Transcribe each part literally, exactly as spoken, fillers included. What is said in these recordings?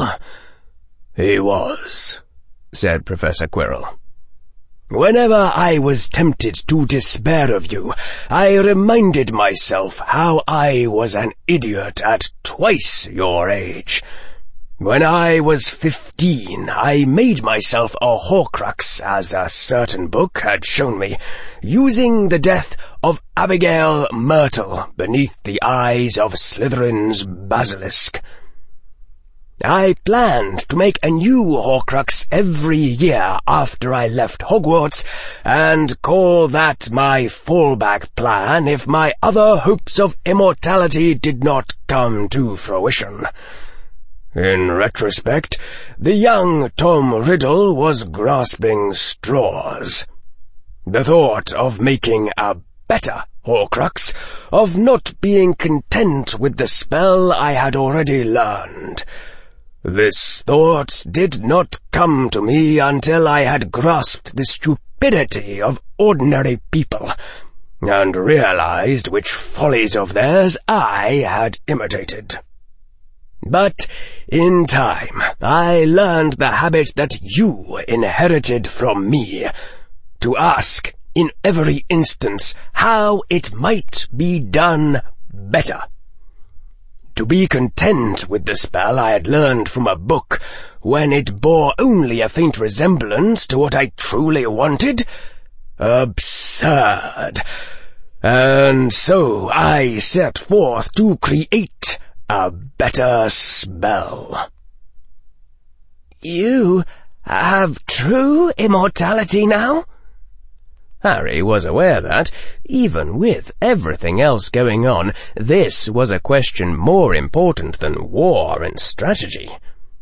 "He was," said Professor Quirrell. "Whenever I was tempted to despair of you, I reminded myself how I was an idiot at twice your age. When I was fifteen, I made myself a Horcrux, as a certain book had shown me, using the death of Abigail Myrtle beneath the eyes of Slytherin's basilisk. I planned to make a new Horcrux every year after I left Hogwarts, and call that my fallback plan if my other hopes of immortality did not come to fruition. In retrospect, the young Tom Riddle was grasping straws. The thought of making a better Horcrux, of not being content with the spell I had already learned. This thought did not come to me until I had grasped the stupidity of ordinary people, and realized which follies of theirs I had imitated. But in time I learned the habit that you inherited from me, to ask in every instance how it might be done better. To be content with the spell I had learned from a book, when it bore only a faint resemblance to what I truly wanted? Absurd. And so I set forth to create a better spell." "You have true immortality now?" Harry was aware that, even with everything else going on, this was a question more important than war and strategy.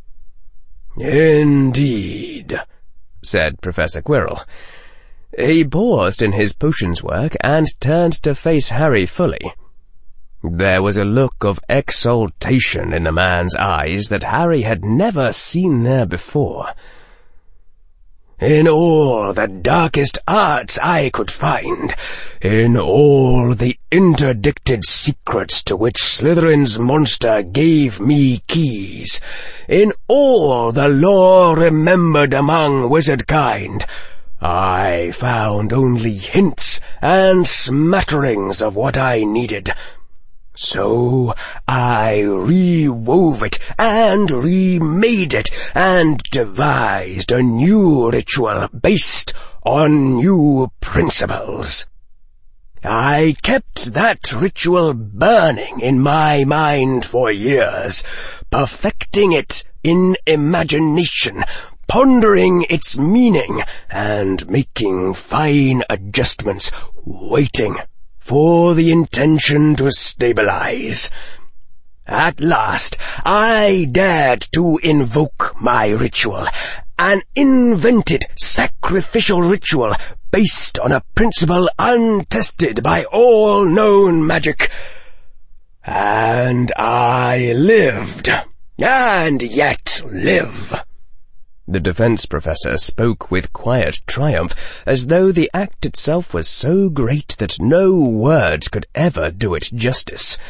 "Indeed," said Professor Quirrell. He paused in his potions work and turned to face Harry fully. There was a look of exultation in the man's eyes that Harry had never seen there before. "In all the darkest arts I could find, in all the interdicted secrets to which Slytherin's monster gave me keys, in all the lore remembered among wizardkind, I found only hints and smatterings of what I needed. So I rewove it and remade it and devised a new ritual based on new principles. I kept that ritual burning in my mind for years, perfecting it in imagination, pondering its meaning and making fine adjustments, waiting for the intention to stabilize. At last, I dared to invoke my ritual, an invented sacrificial ritual based on a principle untested by all known magic. And I lived, and yet live." The defense professor spoke with quiet triumph, as though the act itself was so great that no words could ever do it justice.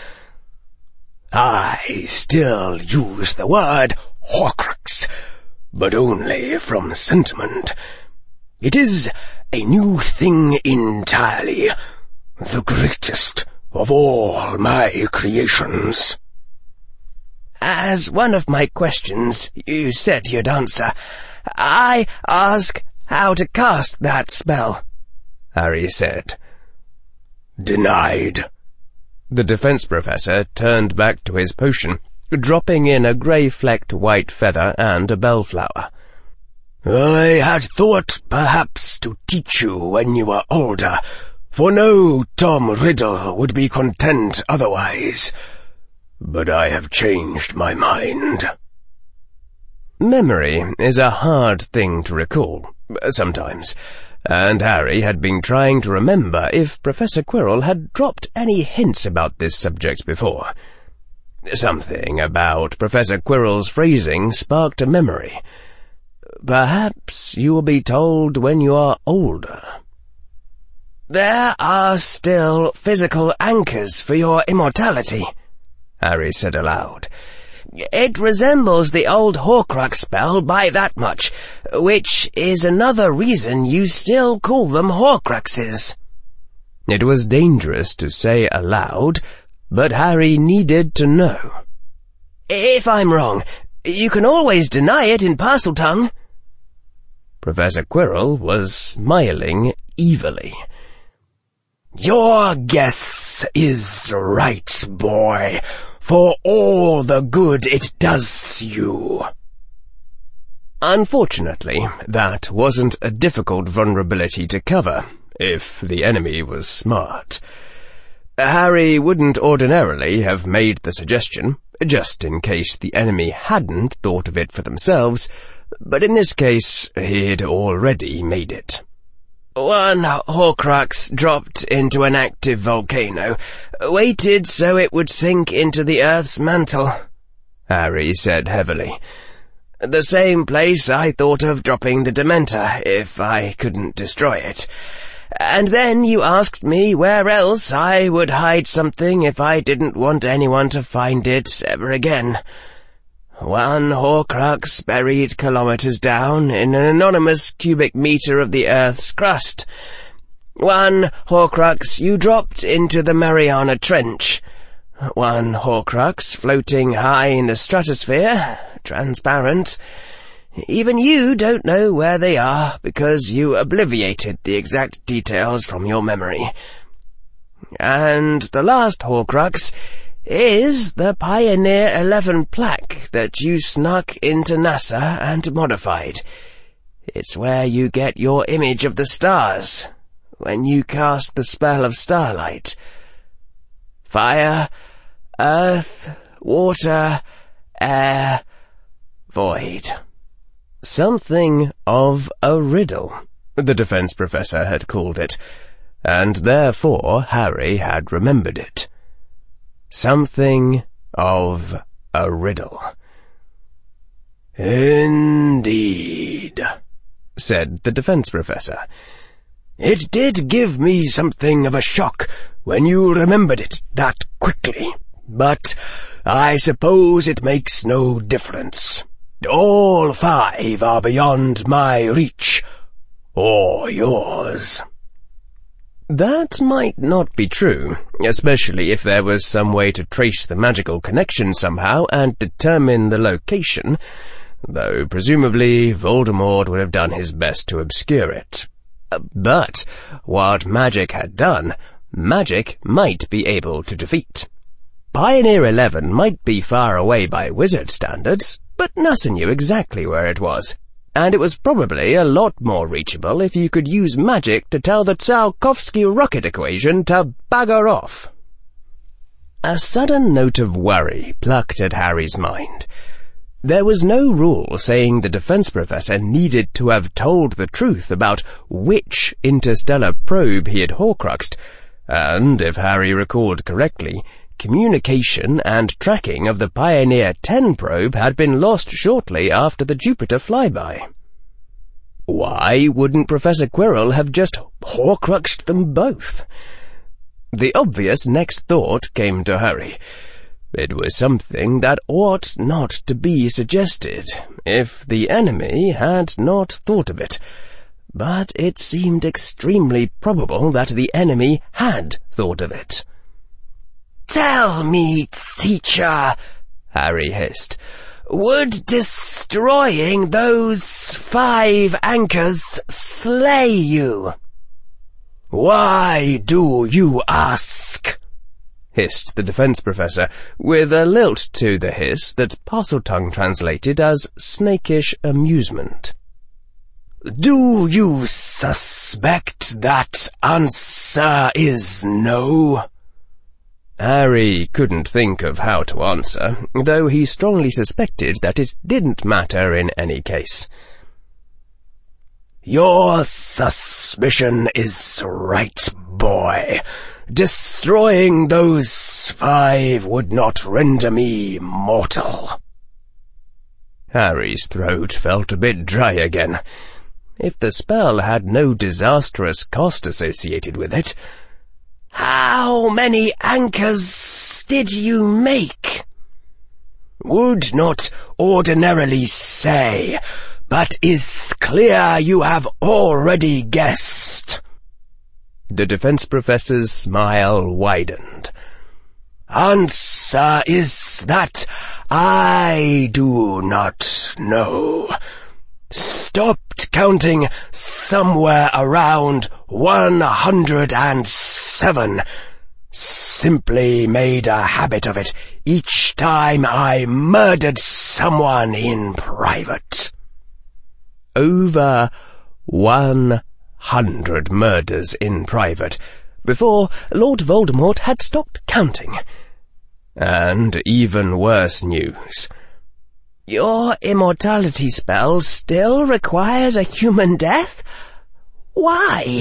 "I still use the word Horcrux, but only from sentiment. It is a new thing entirely, the greatest of all my creations." "As one of my questions you said you'd answer, I ask how to cast that spell," Harry said. "Denied." The defense professor turned back to his potion, dropping in a grey-flecked white feather and a bellflower. "I had thought perhaps to teach you when you were older, for no Tom Riddle would be content otherwise. But I have changed my mind." Memory is a hard thing to recall, sometimes, and Harry had been trying to remember if Professor Quirrell had dropped any hints about this subject before. Something about Professor Quirrell's phrasing sparked a memory. "Perhaps you will be told when you are older." "There are still physical anchors for your immortality," Harry said aloud. It resembles the old Horcrux spell by that much, which is another reason you still call them Horcruxes." It was dangerous to say aloud, but Harry needed to know. "If I'm wrong, you can always deny it in Parseltongue." Professor Quirrell was smiling evilly. "Your guess is right, boy, for all the good it does you." Unfortunately, that wasn't a difficult vulnerability to cover, if the enemy was smart. Harry wouldn't ordinarily have made the suggestion, just in case the enemy hadn't thought of it for themselves, but in this case he'd already made it. "One Horcrux dropped into an active volcano, waited so it would sink into the Earth's mantle," Harry said heavily. "The same place I thought of dropping the Dementor if I couldn't destroy it. And then you asked me where else I would hide something if I didn't want anyone to find it ever again. One Horcrux buried kilometers down in an anonymous cubic meter of the Earth's crust. One Horcrux you dropped into the Mariana Trench. One Horcrux floating high in the stratosphere, transparent. Even you don't know where they are because you obliviated the exact details from your memory. And the last Horcrux is the Pioneer eleven plaque that you snuck into NASA and modified. It's where you get your image of the stars when you cast the spell of starlight. Fire, earth, water, air, void." Something of a riddle, the defense professor had called it, and therefore Harry had remembered it. Something of a riddle. "Indeed," said the defense professor. "It did give me something of a shock when you remembered it that quickly, but I suppose it makes no difference. All five are beyond my reach, or yours." That might not be true, especially if there was some way to trace the magical connection somehow and determine the location, though presumably Voldemort would have done his best to obscure it. But what magic had done, magic might be able to defeat. Pioneer eleven might be far away by wizard standards, but NASA knew exactly where it was, and it was probably a lot more reachable if you could use magic to tell the Tsiolkovsky rocket equation to bugger off. A sudden note of worry plucked at Harry's mind. There was no rule saying the defense professor needed to have told the truth about which interstellar probe he had Horcruxed, and, if Harry recalled correctly, communication and tracking of the Pioneer ten probe had been lost shortly after the Jupiter flyby. Why wouldn't Professor Quirrell have just Horcruxed them both? The obvious next thought came to Harry. It was something that ought not to be suggested, if the enemy had not thought of it. But it seemed extremely probable that the enemy had thought of it. "Tell me, teacher," Harry hissed, "would destroying those five anchors slay you?" "Why do you ask?" hissed the defense professor, with a lilt to the hiss that Parseltongue translated as snakish amusement. "Do you suspect that answer is no?" Harry couldn't think of how to answer, though he strongly suspected that it didn't matter in any case. "Your suspicion is right, boy. Destroying those five would not render me mortal." Harry's throat felt a bit dry again. If the spell had no disastrous cost associated with it, "How many anchors did you make?" would not ordinarily say, but is clear you have already guessed." The defense professor's smile widened. "Answer is that I do not know. Stopped counting somewhere around one hundred and seven. Simply made a habit of it each time I murdered someone in private." Over one hundred murders in private before Lord Voldemort had stopped counting. And even worse news. "Your immortality spell still requires a human death? Why?"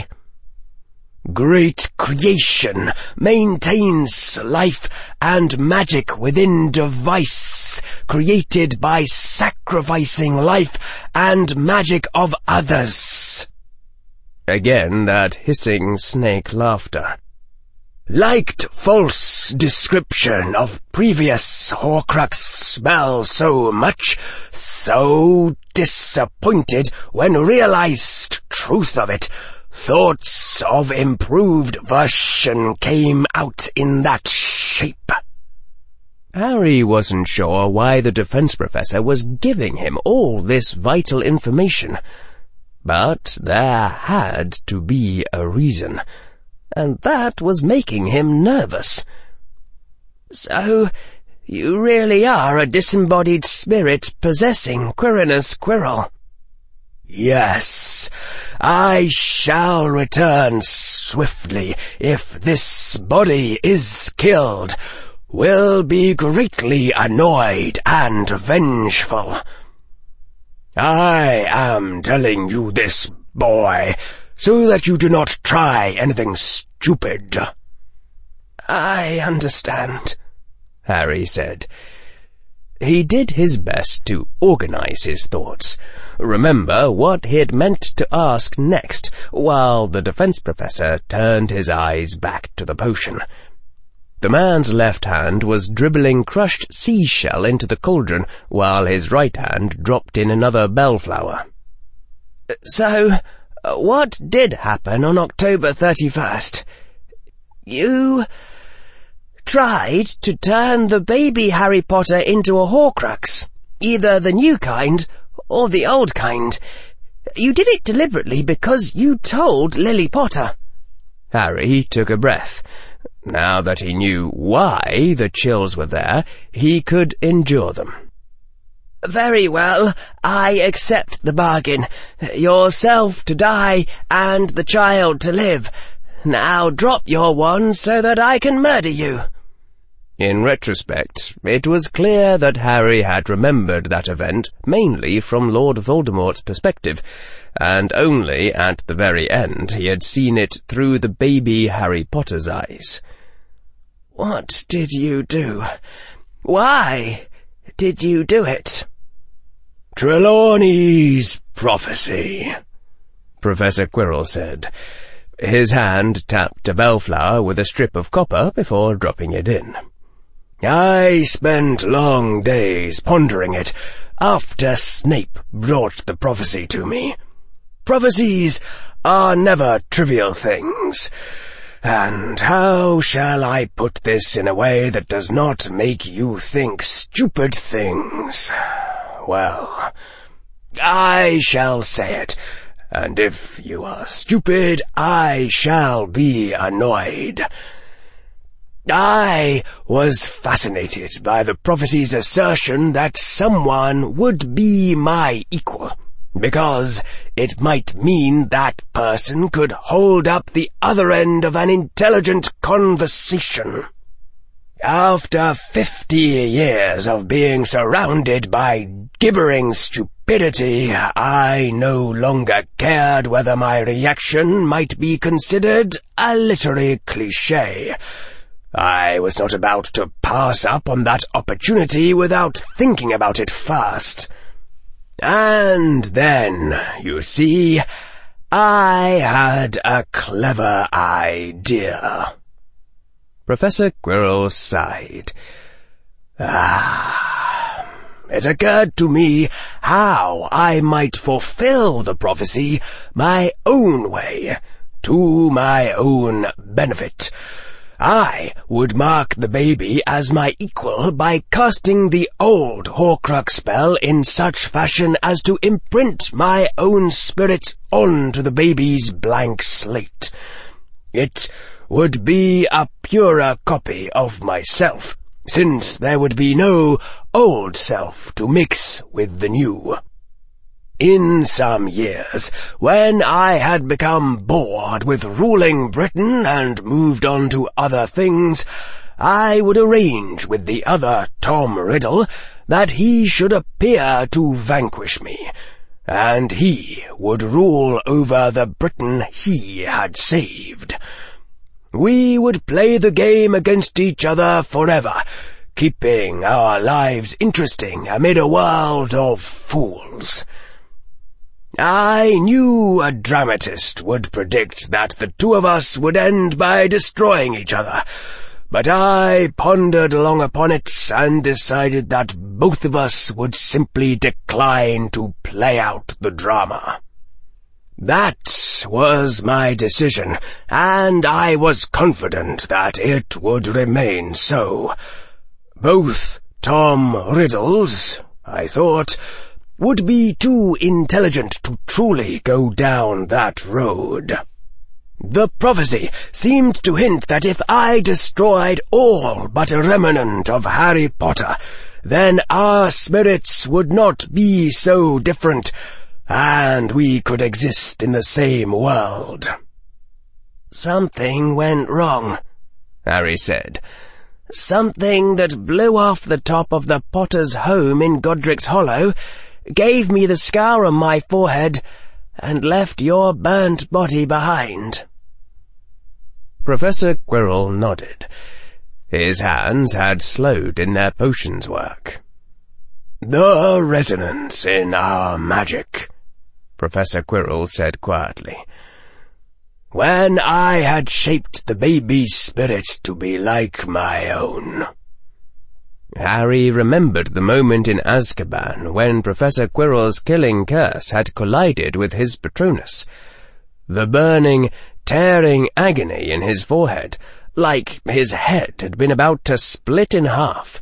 "Great creation maintains life and magic within device, created by sacrificing life and magic of others." Again that hissing snake laughter. "Liked false description of previous Horcrux spell so much, so disappointed when realized truth of it. Thoughts of improved version came out in that shape." Harry wasn't sure why the defense professor was giving him all this vital information, but there had to be a reason, and that was making him nervous. "So, you really are a disembodied spirit possessing Quirinus Quirrell?" "Yes, I shall return swiftly if this body is killed. Will be greatly annoyed and vengeful. I am telling you this, boy, so that you do not try anything stupid." "I understand," Harry said. He did his best to organize his thoughts, remember what he had meant to ask next, while the defense professor turned his eyes back to the potion. The man's left hand was dribbling crushed seashell into the cauldron, while his right hand dropped in another bellflower. "So, what did happen on October thirty-first? You tried to turn the baby Harry Potter into a Horcrux, either the new kind or the old kind. You did it deliberately because you told Lily Potter." Harry took a breath. Now that he knew why the chills were there, he could endure them. "Very well, I accept the bargain. Yourself to die and the child to live. Now drop your wand so that I can murder you." In retrospect, it was clear that Harry had remembered that event mainly from Lord Voldemort's perspective, and only at the very end he had seen it through the baby Harry Potter's eyes. "What did you do? Why did you do it?" "Trelawney's prophecy," Professor Quirrell said. His hand tapped a bellflower with a strip of copper before dropping it in. "I spent long days pondering it after Snape brought the prophecy to me. Prophecies are never trivial things. And how shall I put this in a way that does not make you think stupid things? Well, I shall say it, and if you are stupid, I shall be annoyed. I was fascinated by the prophecy's assertion that someone would be my equal, because it might mean that person could hold up the other end of an intelligent conversation. After fifty years of being surrounded by gibbering stupidity, I no longer cared whether my reaction might be considered a literary cliché. I was not about to pass up on that opportunity without thinking about it first. And then, you see, I had a clever idea." Professor Quirrell sighed. "Ah, it occurred to me how I might fulfill the prophecy my own way, to my own benefit. I would mark the baby as my equal by casting the old Horcrux spell in such fashion as to imprint my own spirit onto the baby's blank slate. It would be a purer copy of myself, since there would be no old self to mix with the new. In some years, when I had become bored with ruling Britain and moved on to other things, I would arrange with the other Tom Riddle that he should appear to vanquish me, and he would rule over the Britain he had saved. We would play the game against each other forever, keeping our lives interesting amid a world of fools. I knew a dramatist would predict that the two of us would end by destroying each other, but I pondered long upon it and decided that both of us would simply decline to play out the drama. That was my decision, and I was confident that it would remain so. Both Tom Riddles, I thought, would be too intelligent to truly go down that road. The prophecy seemed to hint that if I destroyed all but a remnant of Harry Potter, then our spirits would not be so different, and we could exist in the same world. "Something went wrong," Harry said. "Something that blew off the top of the Potter's home in Godric's Hollow, gave me the scar on my forehead, and left your burnt body behind." Professor Quirrell nodded. His hands had slowed in their potions work. "The resonance in our magic," Professor Quirrell said quietly. "When I had shaped the baby's spirit to be like my own." Harry remembered the moment in Azkaban when Professor Quirrell's killing curse had collided with his Patronus. The burning, tearing agony in his forehead, like his head had been about to split in half.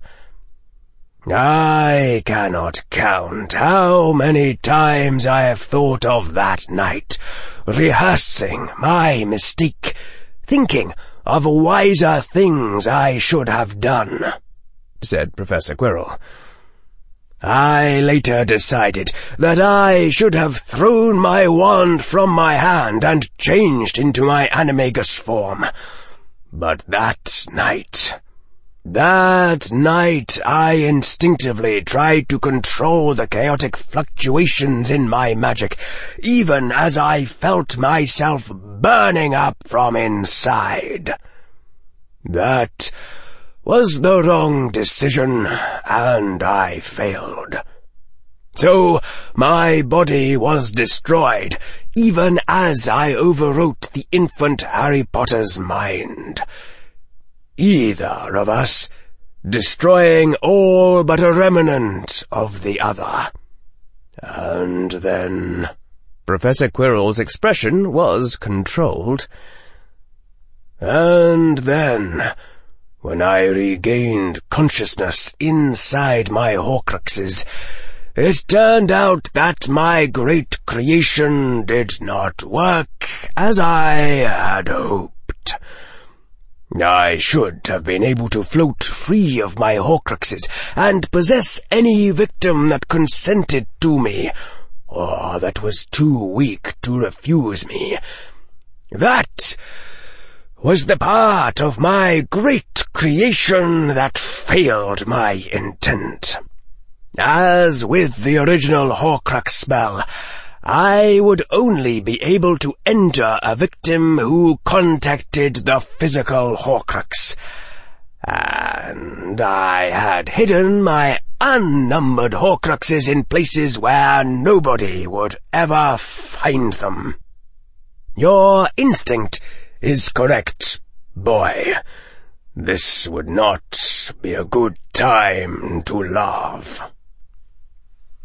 I cannot count how many times I have thought of that night, rehearsing my mistake, thinking of wiser things I should have done," said Professor Quirrell. "I later decided that I should have thrown my wand from my hand and changed into my animagus form. But that night, that night I instinctively tried to control the chaotic fluctuations in my magic, even as I felt myself burning up from inside. That was the wrong decision, and I failed. So my body was destroyed, even as I overwrote the infant Harry Potter's mind. Either of us destroying all but a remnant of the other. And then—" Professor Quirrell's expression was controlled. "And then, when I regained consciousness inside my Horcruxes, it turned out that my great creation did not work as I had hoped. I should have been able to float free of my Horcruxes and possess any victim that consented to me, or that was too weak to refuse me. That was the part of my great creation that failed my intent. As with the original Horcrux spell, I would only be able to enter a victim who contacted the physical Horcrux, and I had hidden my unnumbered Horcruxes in places where nobody would ever find them. Your instinct is correct, boy. This would not be a good time to laugh."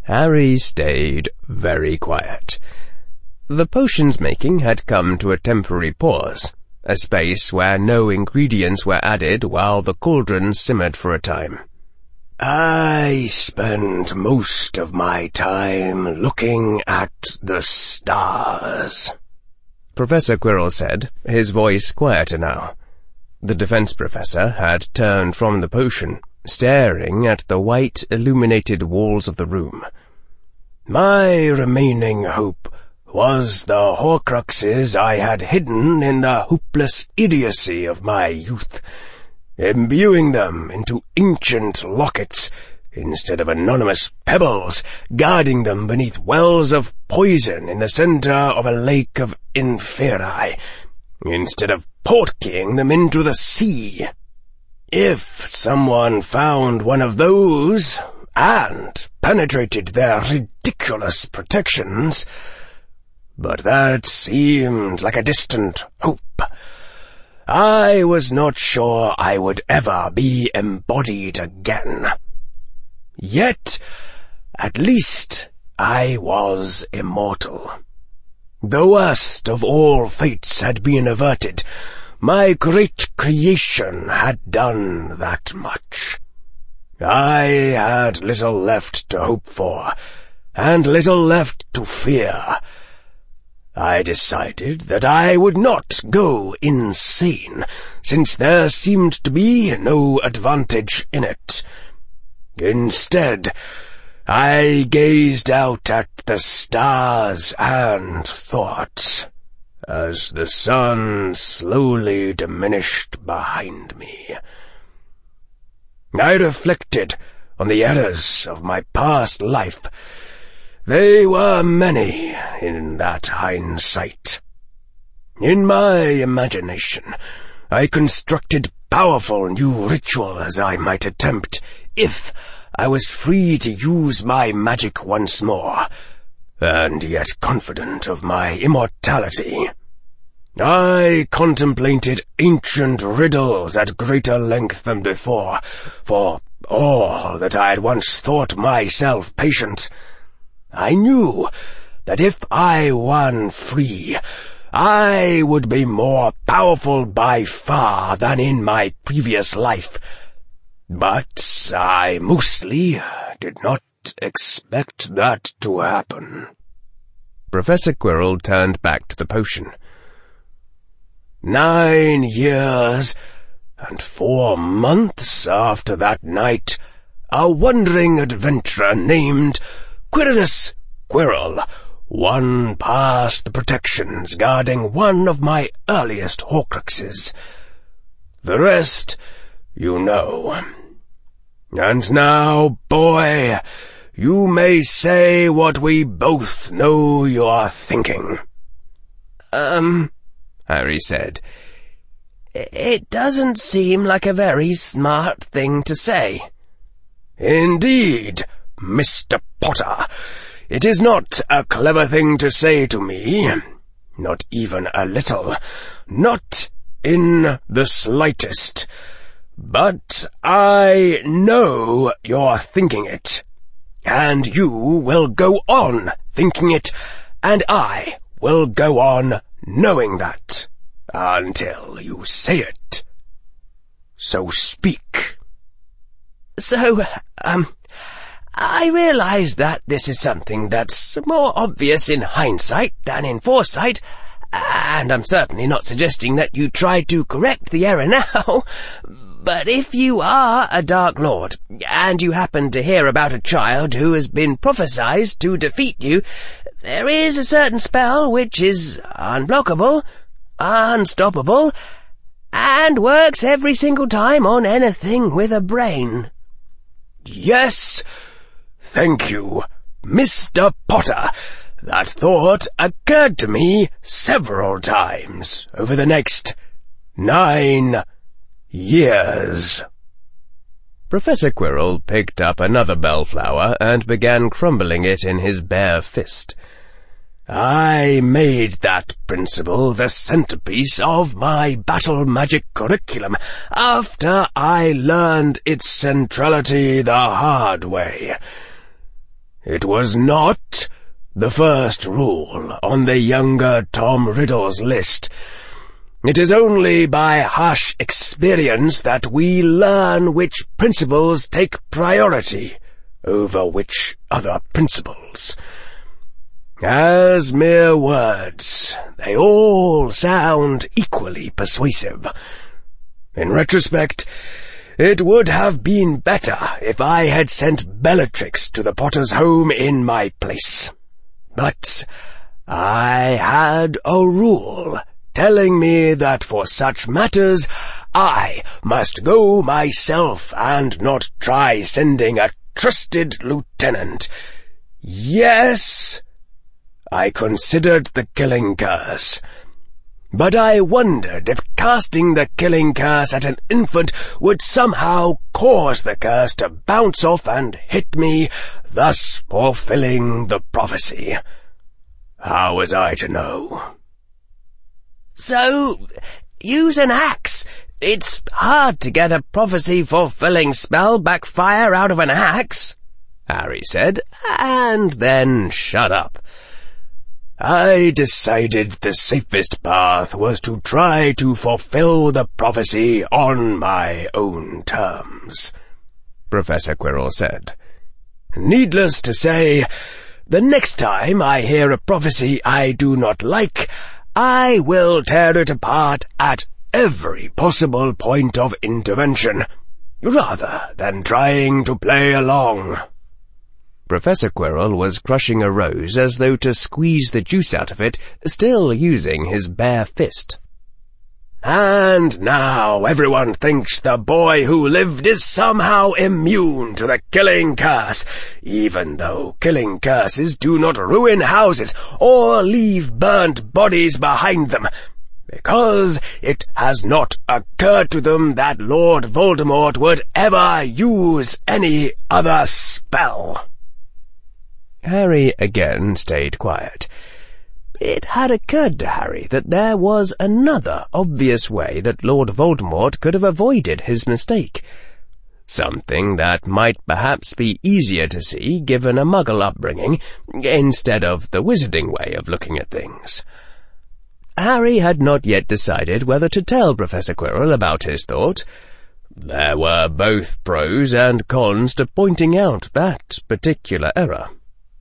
Harry stayed very quiet. The potions-making had come to a temporary pause, a space where no ingredients were added while the cauldron simmered for a time. I spend most of my time looking at the stars, Professor Quirrell said, his voice quieter now. The defense professor had turned from the potion, staring at the white, illuminated walls of the room. My remaining hope was the Horcruxes I had hidden in the hopeless idiocy of my youth, imbuing them into ancient lockets instead of anonymous pebbles, guarding them beneath wells of poison in the center of a lake of inferi, instead of portkeying them into the sea. If someone found one of those and penetrated their ridiculous protections, but that seemed like a distant hope. I was not sure I would ever be embodied again. Yet, at least I was immortal. The worst of all fates had been averted. My great creation had done that much. I had little left to hope for, and little left to fear. I decided that I would not go insane, since there seemed to be no advantage in it. Instead, I gazed out at the stars and thought, as the sun slowly diminished behind me. I reflected on the errors of my past life. They were many in that hindsight. In my imagination, I constructed powerful new rituals I might attempt if I was free to use my magic once more, and yet confident of my immortality. I contemplated ancient riddles at greater length than before, for all that I had once thought myself patient. I knew that if I won free, I would be more powerful by far than in my previous life. But I mostly did not expect that to happen. Professor Quirrell turned back to the potion. Nine years and four months after that night, a wandering adventurer named Quirinius Quirrell won past the protections guarding one of my earliest Horcruxes. The rest you know. And now, boy, you may say what we both know you're thinking. Um, Harry said, it doesn't seem like a very smart thing to say. Indeed, Mister Potter, it is not a clever thing to say to me, not even a little, not in the slightest. But I know you're thinking it, and you will go on thinking it, and I will go on knowing that, until you say it. So speak. So, um... I realize that this is something that's more obvious in hindsight than in foresight, and I'm certainly not suggesting that you try to correct the error now, but if you are a Dark Lord, and you happen to hear about a child who has been prophesied to defeat you, there is a certain spell which is unblockable, unstoppable, and works every single time on anything with a brain. Yes, thank you, Mister Potter. That thought occurred to me several times over the next nine years. Professor Quirrell picked up another bellflower and began crumbling it in his bare fist. I made that principle the centerpiece of my battle magic curriculum after I learned its centrality the hard way. It was not the first rule on the younger Tom Riddle's list. It is only by harsh experience that we learn which principles take priority over which other principles. As mere words, they all sound equally persuasive. In retrospect, it would have been better if I had sent Bellatrix to the Potter's home in my place. But I had a rule telling me that for such matters I must go myself and not try sending a trusted lieutenant. Yes, I considered the killing curse, but I wondered if casting the killing curse at an infant would somehow cause the curse to bounce off and hit me, thus fulfilling the prophecy. How was I to know? So, use an axe. It's hard to get a prophecy-fulfilling spell backfire out of an axe, Harry said, and then shut up. I decided the safest path was to try to fulfill the prophecy on my own terms, Professor Quirrell said. Needless to say, the next time I hear a prophecy I do not like, I will tear it apart at every possible point of intervention, rather than trying to play along. Professor Quirrell was crushing a rose as though to squeeze the juice out of it, still using his bare fist. And now everyone thinks the boy who lived is somehow immune to the killing curse, even though killing curses do not ruin houses or leave burnt bodies behind them, because it has not occurred to them that Lord Voldemort would ever use any other spell. Harry again stayed quiet. It had occurred to Harry that there was another obvious way that Lord Voldemort could have avoided his mistake. Something that might perhaps be easier to see given a Muggle upbringing, instead of the wizarding way of looking at things. Harry had not yet decided whether to tell Professor Quirrell about his thought. There were both pros and cons to pointing out that particular error.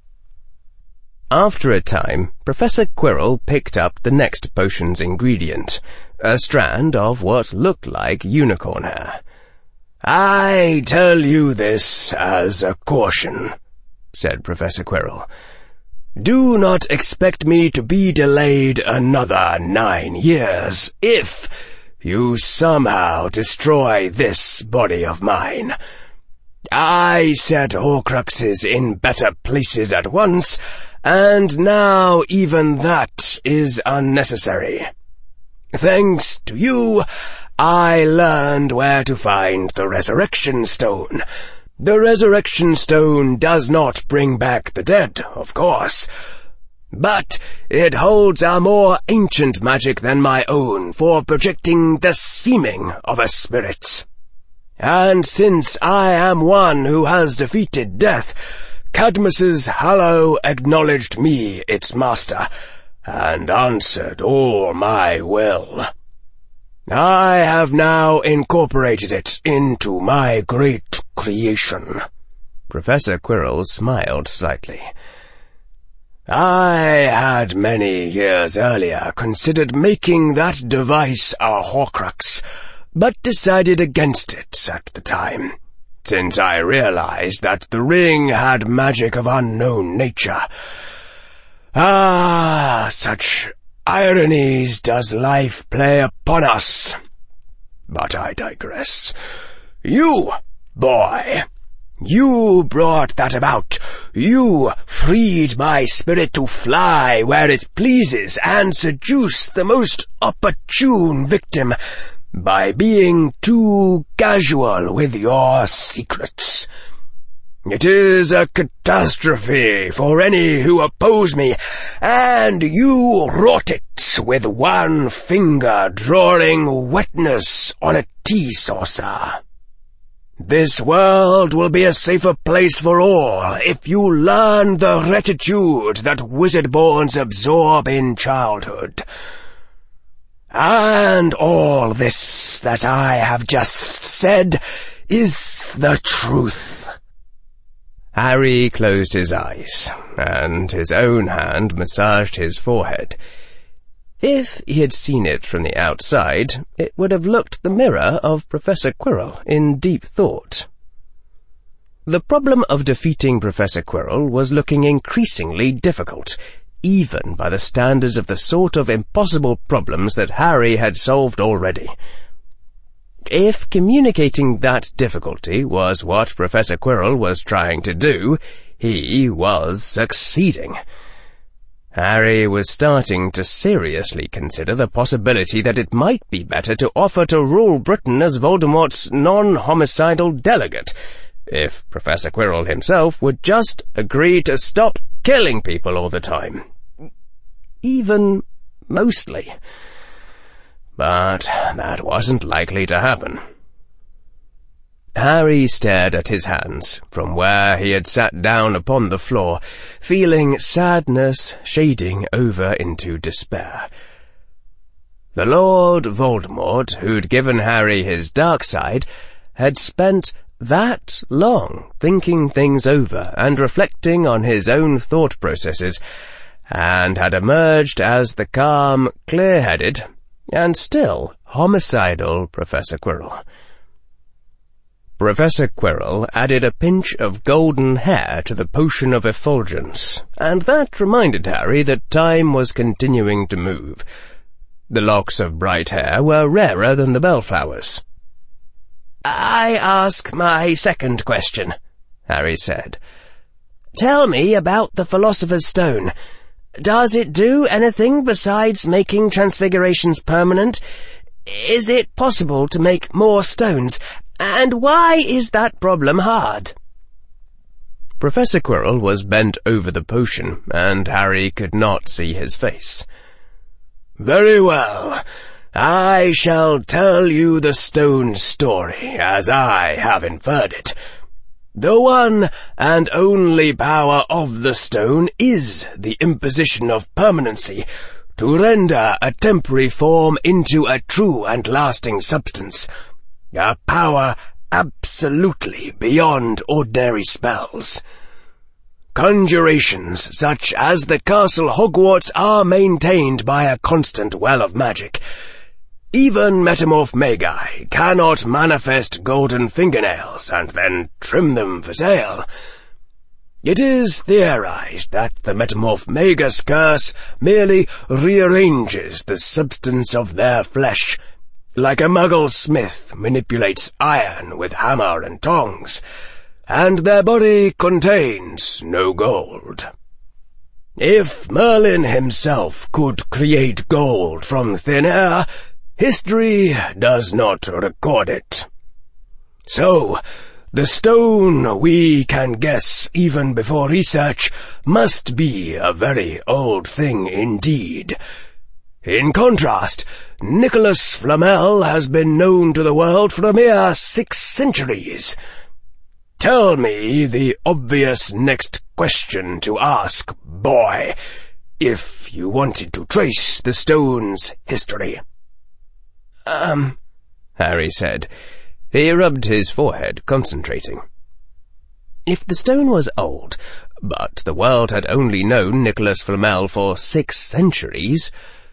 After a time, Professor Quirrell picked up the next potion's ingredient, a strand of what looked like unicorn hair. "I tell you this as a caution," said Professor Quirrell. "Do not expect me to be delayed another nine years if you somehow destroy this body of mine. I set Horcruxes in better places at once, and now even that is unnecessary. Thanks to you, I learned where to find the Resurrection Stone. The Resurrection Stone does not bring back the dead, of course, but it holds a more ancient magic than my own for projecting the seeming of a spirit. And since I am one who has defeated death, Cadmus's Hallow acknowledged me its master, and answered all my will. I have now incorporated it into my great creation." Professor Quirrell smiled slightly. "I had many years earlier considered making that device a Horcrux, but decided against it at the time, since I realized that the ring had magic of unknown nature. Ah, such ironies does life play upon us. But I digress. You, boy, you brought that about. You freed my spirit to fly where it pleases and seduce the most opportune victim by being too casual with your secrets. It is a catastrophe for any who oppose me, and you wrought it with one finger drawing wetness on a tea saucer. This world will be a safer place for all if you learn the rectitude that wizard-borns absorb in childhood. And all this that I have just said is the truth." Harry closed his eyes, and his own hand massaged his forehead. If he had seen it from the outside, it would have looked the mirror of Professor Quirrell in deep thought. The problem of defeating Professor Quirrell was looking increasingly difficult, even by the standards of the sort of impossible problems that Harry had solved already. If communicating that difficulty was what Professor Quirrell was trying to do, he was succeeding. Harry was starting to seriously consider the possibility that it might be better to offer to rule Britain as Voldemort's non-homicidal delegate, if Professor Quirrell himself would just agree to stop killing people all the time. Even mostly. But that wasn't likely to happen. Harry stared at his hands from where he had sat down upon the floor, feeling sadness shading over into despair. The Lord Voldemort, who'd given Harry his dark side, had spent that long thinking things over and reflecting on his own thought processes, and had emerged as the calm, clear-headed, and still homicidal Professor Quirrell. Professor Quirrell added a pinch of golden hair to the potion of effulgence, and that reminded Harry that time was continuing to move. The locks of bright hair were rarer than the bellflowers. "I ask my second question," Harry said. "Tell me about the Philosopher's Stone. Does it do anything besides making transfigurations permanent? Is it possible to make more stones? And why is that problem hard?" Professor Quirrell was bent over the potion, and Harry could not see his face. "Very well. I shall tell you the stone story, as I have inferred it. The one and only power of the stone is the imposition of permanency, to render a temporary form into a true and lasting substance. A power absolutely beyond ordinary spells. Conjurations such as the Castle Hogwarts are maintained by a constant well of magic. Even Metamorph Magi cannot manifest golden fingernails and then trim them for sale. It is theorized that the Metamorph Magus curse merely rearranges the substance of their flesh, like a Muggle smith manipulates iron with hammer and tongs, and their body contains no gold. If Merlin himself could create gold from thin air, history does not record it. So, the stone, we can guess even before research, must be a very old thing indeed. In contrast, Nicholas Flamel has been known to the world for a mere six centuries. Tell me the obvious next question to ask, boy, if you wanted to trace the stone's history." Um, Harry said. He rubbed his forehead, concentrating. If the stone was old, but the world had only known Nicholas Flamel for six centuries,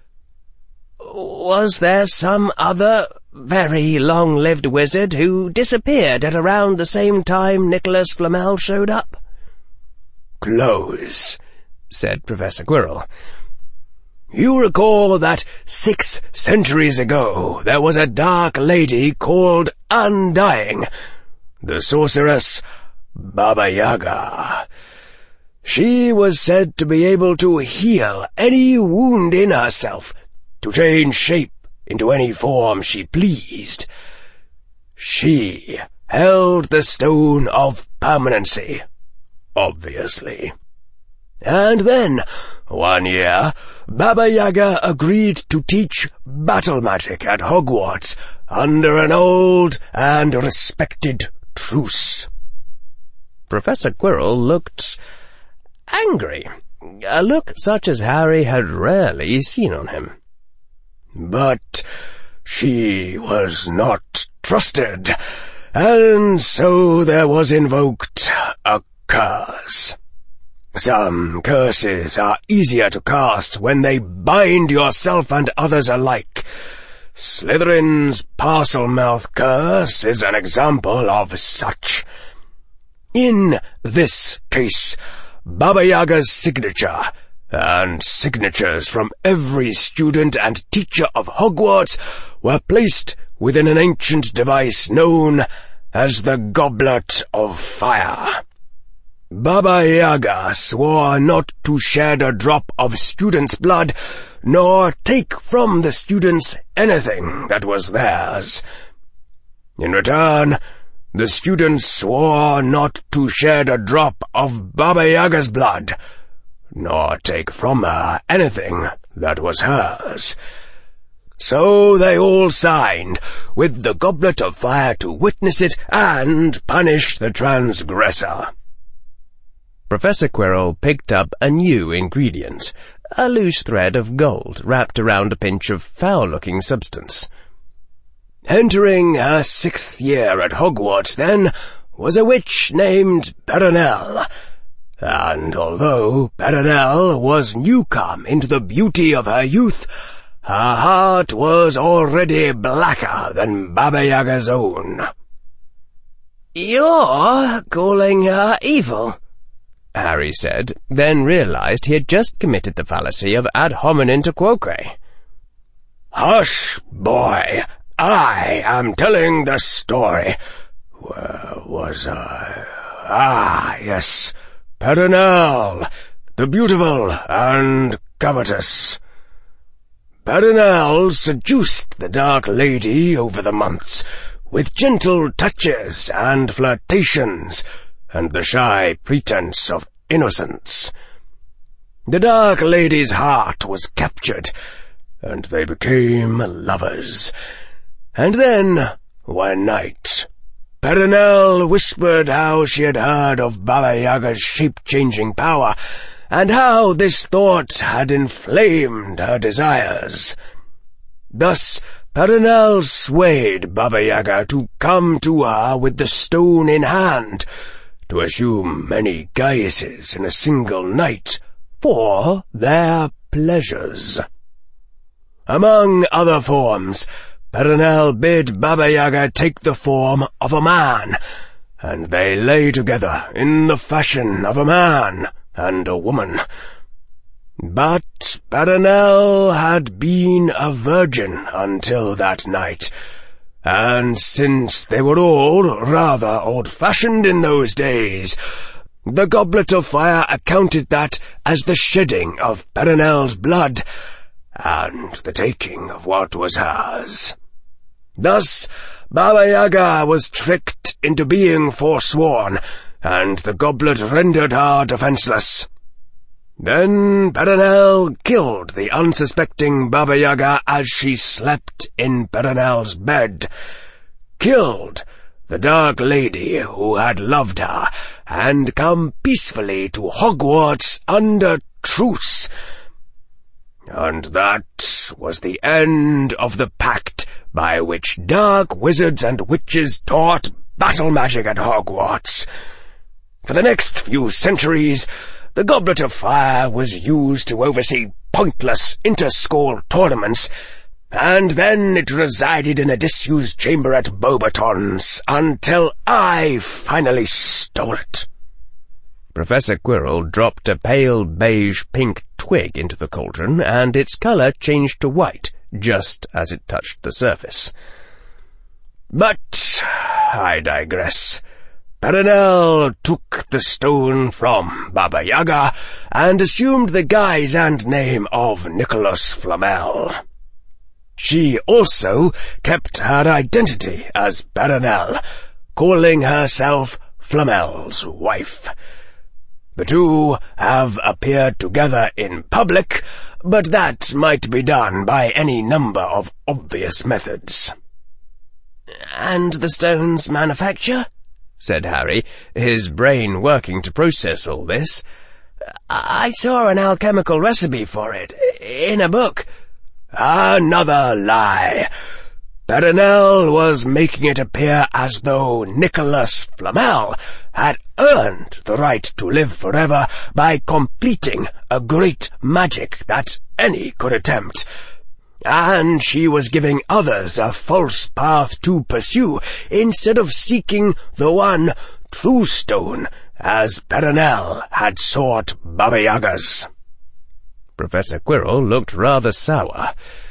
was there some other very long-lived wizard who disappeared at around the same time Nicholas Flamel showed up? "Close," said Professor Quirrell. "You recall that six centuries ago there was a dark lady called Undying, the sorceress Baba Yaga. She was said to be able to heal any wound in herself, to change shape into any form she pleased. She held the Stone of Permanency, obviously. And then, one year, Baba Yaga agreed to teach battle magic at Hogwarts under an old and respected truce." Professor Quirrell looked angry, a look such as Harry had rarely seen on him. "But she was not trusted, and so there was invoked a curse. Some curses are easier to cast when they bind yourself and others alike. Slytherin's Parselmouth curse is an example of such. In this case, Baba Yaga's signature, and signatures from every student and teacher of Hogwarts, were placed within an ancient device known as the Goblet of Fire. Baba Yaga swore not to shed a drop of students' blood, nor take from the students anything that was theirs. In return, the students swore not to shed a drop of Baba Yaga's blood, nor take from her anything that was hers. So they all signed, with the Goblet of Fire to witness it and punish the transgressor." Professor Quirrell picked up a new ingredient, a loose thread of gold wrapped around a pinch of foul-looking substance. "Entering her sixth year at Hogwarts, then, was a witch named Perenelle, and although Perenelle was newcome into the beauty of her youth, her heart was already blacker than Baba Yaga's own." "You're calling her evil?" Harry said, then realized he had just committed the fallacy of ad hominem to quoque. "Hush, boy! I am telling the story. Where was I? Ah, yes, Perenelle, the beautiful and covetous. Perenelle seduced the Dark Lady over the months, with gentle touches and flirtations, and the shy pretense of innocence. The Dark Lady's heart was captured, and they became lovers. And then, one night, Perenelle whispered how she had heard of Baba Yaga's shape-changing power, and how this thought had inflamed her desires. Thus, Perenelle swayed Baba Yaga to come to her with the stone in hand, to assume many guises in a single night for their pleasures. Among other forms, Perenelle bid Baba Yaga take the form of a man, and they lay together in the fashion of a man and a woman. But Perenelle had been a virgin until that night, and since they were all rather old-fashioned in those days, the Goblet of Fire accounted that as the shedding of Perenelle's blood, and the taking of what was hers. Thus, Baba Yaga was tricked into being forsworn, and the goblet rendered her defenseless. Then Perenelle killed the unsuspecting Baba Yaga as she slept in Perenelle's bed, killed the Dark Lady who had loved her, and come peacefully to Hogwarts under truce. And that was the end of the pact by which dark wizards and witches taught battle magic at Hogwarts. For the next few centuries, the Goblet of Fire was used to oversee pointless inter-school tournaments, and then it resided in a disused chamber at Beauxbatons until I finally stole it." Professor Quirrell dropped a pale beige-pink twig into the cauldron, and its colour changed to white just as it touched the surface. "But I digress. Perenelle took the stone from Baba Yaga and assumed the guise and name of Nicholas Flamel. She also kept her identity as Perenelle, calling herself Flamel's wife. The two have appeared together in public, but that might be done by any number of obvious methods." "And the stone's manufacture?" said Harry, his brain working to process all this. I saw an alchemical recipe for it, in a book. Another lie. Perenelle was making it appear as though Nicholas Flamel had earned the right to live forever by completing a great magic that any could attempt, and she was giving others a false path to pursue instead of seeking the one true stone, as Perenelle had sought Baba Yaga's. Professor Quirrell looked rather sour.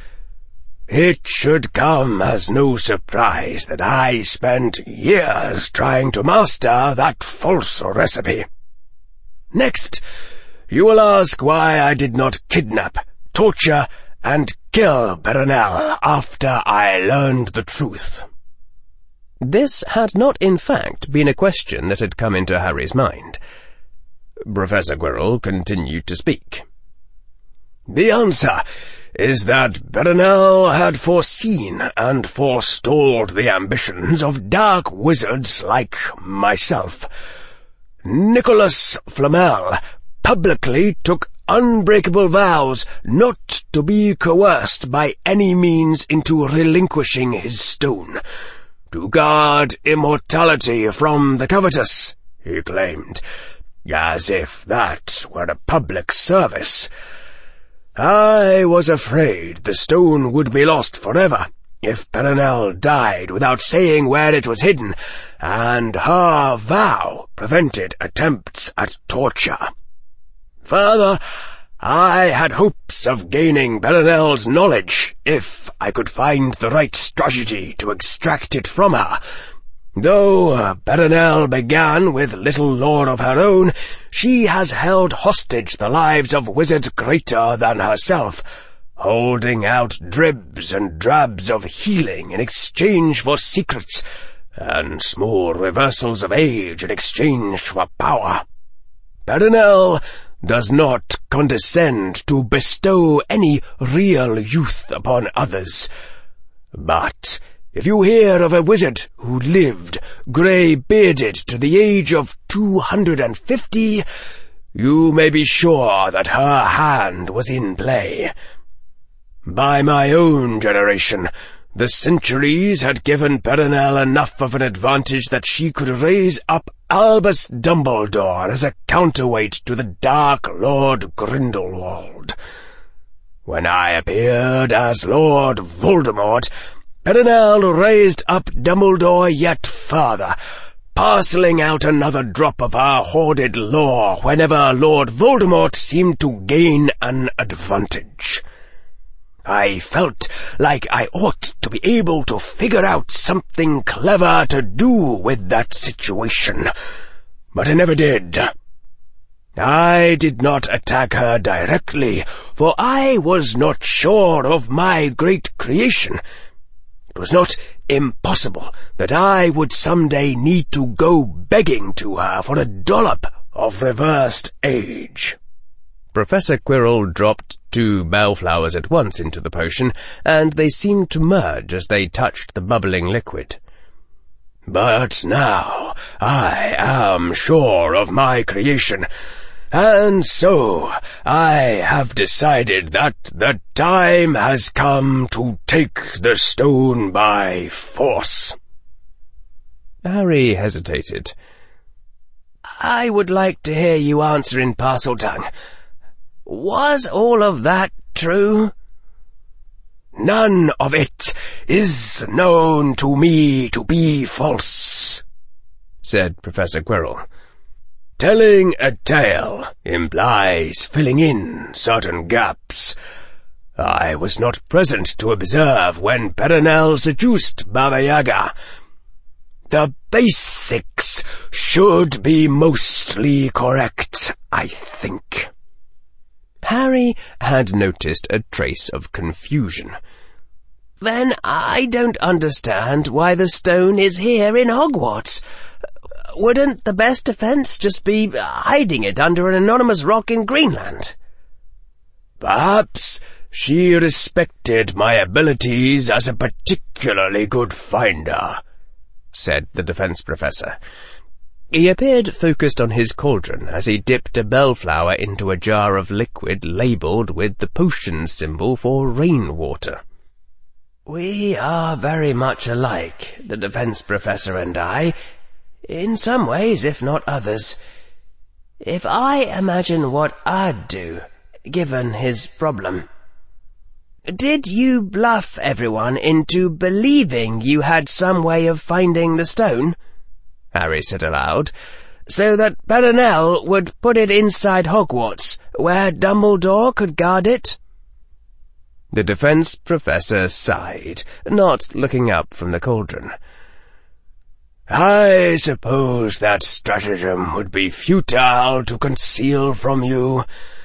It should come as no surprise that I spent years trying to master that false recipe. Next, you will ask why I did not kidnap, torture, and kill Perenelle after I learned the truth. This had not in fact been a question that had come into Harry's mind. Professor Quirrell continued to speak. The answer is that Perenelle had foreseen and forestalled the ambitions of dark wizards like myself. Nicholas Flamel publicly took unbreakable vows not to be coerced by any means into relinquishing his stone. To guard immortality from the covetous, he claimed, as if that were a public service. I was afraid the stone would be lost forever if Perenelle died without saying where it was hidden, and her vow prevented attempts at torture. Further, I had hopes of gaining Perenelle's knowledge if I could find the right strategy to extract it from her. Though Perenelle began with little lore of her own, she has held hostage the lives of wizards greater than herself, holding out dribs and drabs of healing in exchange for secrets, and small reversals of age in exchange for power. Perenelle does not condescend to bestow any real youth upon others, but if you hear of a wizard who lived grey-bearded to the age of two hundred and fifty, you may be sure that her hand was in play. By my own generation, the centuries had given Perenelle enough of an advantage that she could raise up Albus Dumbledore as a counterweight to the Dark Lord Grindelwald. When I appeared as Lord Voldemort, Perenelle raised up Dumbledore yet further, parcelling out another drop of her hoarded lore whenever Lord Voldemort seemed to gain an advantage. I felt like I ought to be able to figure out something clever to do with that situation, but I never did. I did not attack her directly, for I was not sure of my great creation. It was not impossible that I would someday need to go begging to her for a dollop of reversed age. Professor Quirrell dropped two bellflowers at once into the potion, and they seemed to merge as they touched the bubbling liquid. But now I am sure of my creation, and so I have decided that the time has come to take the stone by force. Harry hesitated. I would like to hear you answer in Parseltongue. Was all of that true? None of it is known to me to be false, said Professor Quirrell. Telling a tale implies filling in certain gaps. I was not present to observe when Perenelle seduced Baba Yaga. The basics should be mostly correct, I think. Harry had noticed a trace of confusion. Then I don't understand why the stone is here in Hogwarts. Wouldn't the best defense just be hiding it under an anonymous rock in Greenland? Perhaps she respected my abilities as a particularly good finder, said the defense professor. He appeared focused on his cauldron as he dipped a bellflower into a jar of liquid labelled with the potion symbol for rainwater. "We are very much alike, the defense professor and I, in some ways, if not others. If I imagine what I'd do, given his problem." "Did you bluff everyone into believing you had some way of finding the stone?" Harry said aloud, "so that Perenelle would put it inside Hogwarts, where Dumbledore could guard it?" The defense professor sighed, not looking up from the cauldron. "I suppose that stratagem would be futile to conceal from you.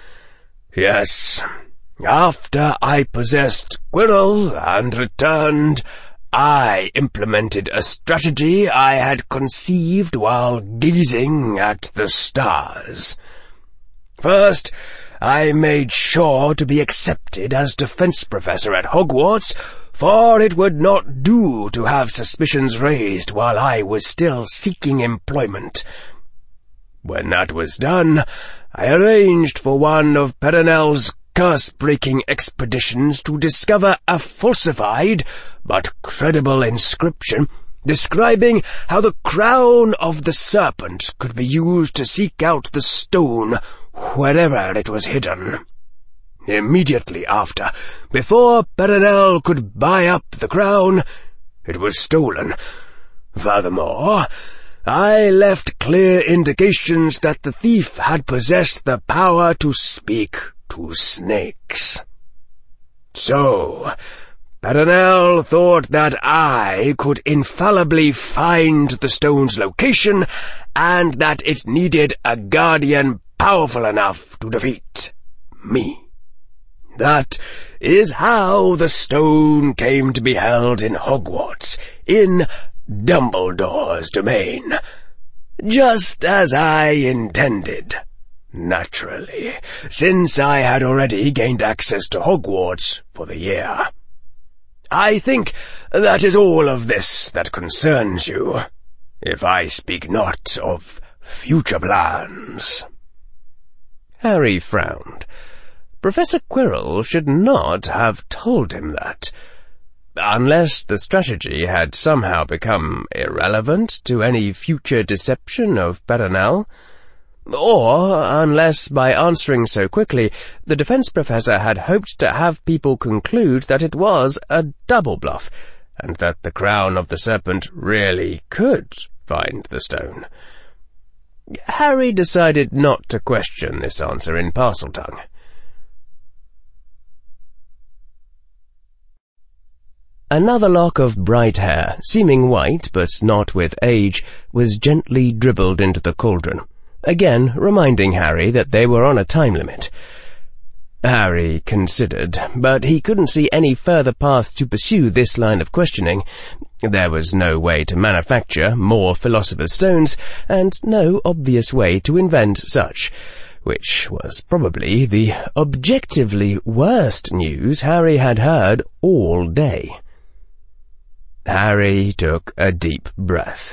Yes, after I possessed Quirrell and returned, I implemented a strategy I had conceived while gazing at the stars. First, I made sure to be accepted as defense professor at Hogwarts, for it would not do to have suspicions raised while I was still seeking employment. When that was done, I arranged for one of Perenelle's curse-breaking expeditions to discover a falsified but credible inscription describing how the crown of the serpent could be used to seek out the stone wherever it was hidden. Immediately after, before Perenelle could buy up the crown, it was stolen. Furthermore, I left clear indications that the thief had possessed the power to speak to snakes. So, Perenelle thought that I could infallibly find the stone's location, and that it needed a guardian powerful enough to defeat me. That is how the stone came to be held in Hogwarts, in Dumbledore's domain, just as I intended. Naturally, since I had already gained access to Hogwarts for the year. I think that is all of this that concerns you, if I speak not of future plans." Harry frowned. Professor Quirrell should not have told him that. Unless the strategy had somehow become irrelevant to any future deception of Perenelle, or unless, by answering so quickly, the defense professor had hoped to have people conclude that it was a double bluff, and that the crown of the serpent really could find the stone. Harry decided not to question this answer in Parseltongue. Another lock of bright hair, seeming white but not with age, was gently dribbled into the cauldron, again reminding Harry that they were on a time limit. Harry considered, but he couldn't see any further path to pursue this line of questioning. There was no way to manufacture more Philosopher's Stones, and no obvious way to invent such, which was probably the objectively worst news Harry had heard all day. Harry took a deep breath.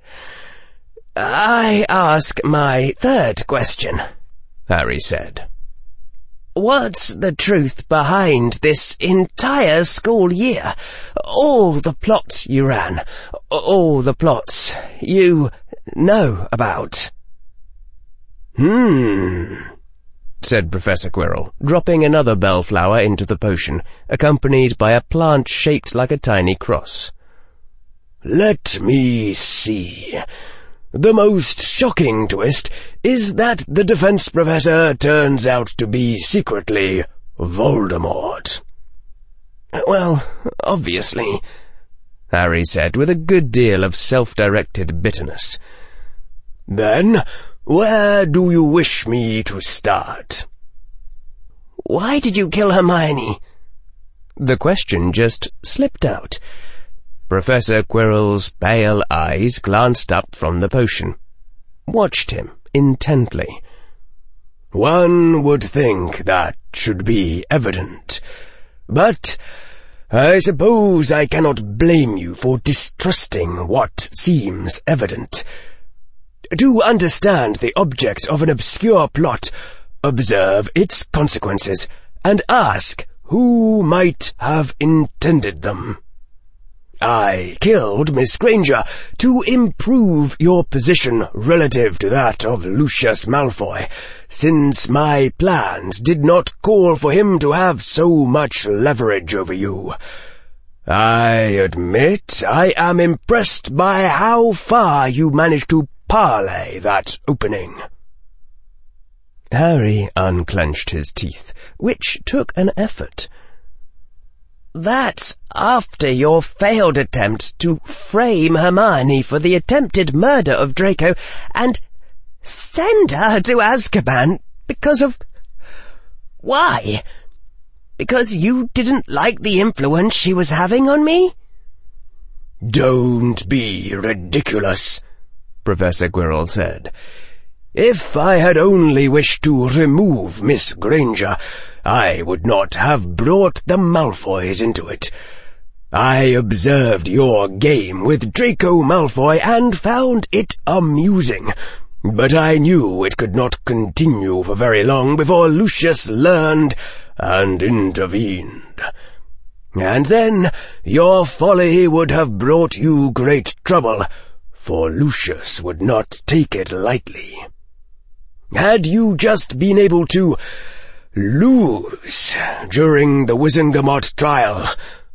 "I ask my third question," Harry said. "What's the truth behind this entire school year? All the plots you ran, all the plots you know about?" Hmm, said Professor Quirrell, dropping another bellflower into the potion, accompanied by a plant shaped like a tiny cross. "Let me see. The most shocking twist is that the defense professor turns out to be secretly Voldemort." "Well, obviously," Harry said with a good deal of self-directed bitterness. "Then, where do you wish me to start?" "Why did you kill Hermione?" The question just slipped out. Professor Quirrell's pale eyes glanced up from the potion, watched him intently. "One would think that should be evident, but I suppose I cannot blame you for distrusting what seems evident. To understand the object of an obscure plot, observe its consequences, and ask who might have intended them. I killed Miss Granger to improve your position relative to that of Lucius Malfoy, since my plans did not call for him to have so much leverage over you. I admit I am impressed by how far you managed to parlay that opening." Harry unclenched his teeth, which took an effort. "That's after your failed attempt to frame Hermione for the attempted murder of Draco and send her to Azkaban because of... Why? Because you didn't like the influence she was having on me?" "Don't be ridiculous," Professor Quirrell said. "If I had only wished to remove Miss Granger, I would not have brought the Malfoys into it. I observed your game with Draco Malfoy and found it amusing, but I knew it could not continue for very long before Lucius learned and intervened. And then your folly would have brought you great trouble, for Lucius would not take it lightly. Had you just been able to lose during the Wizengamot trial,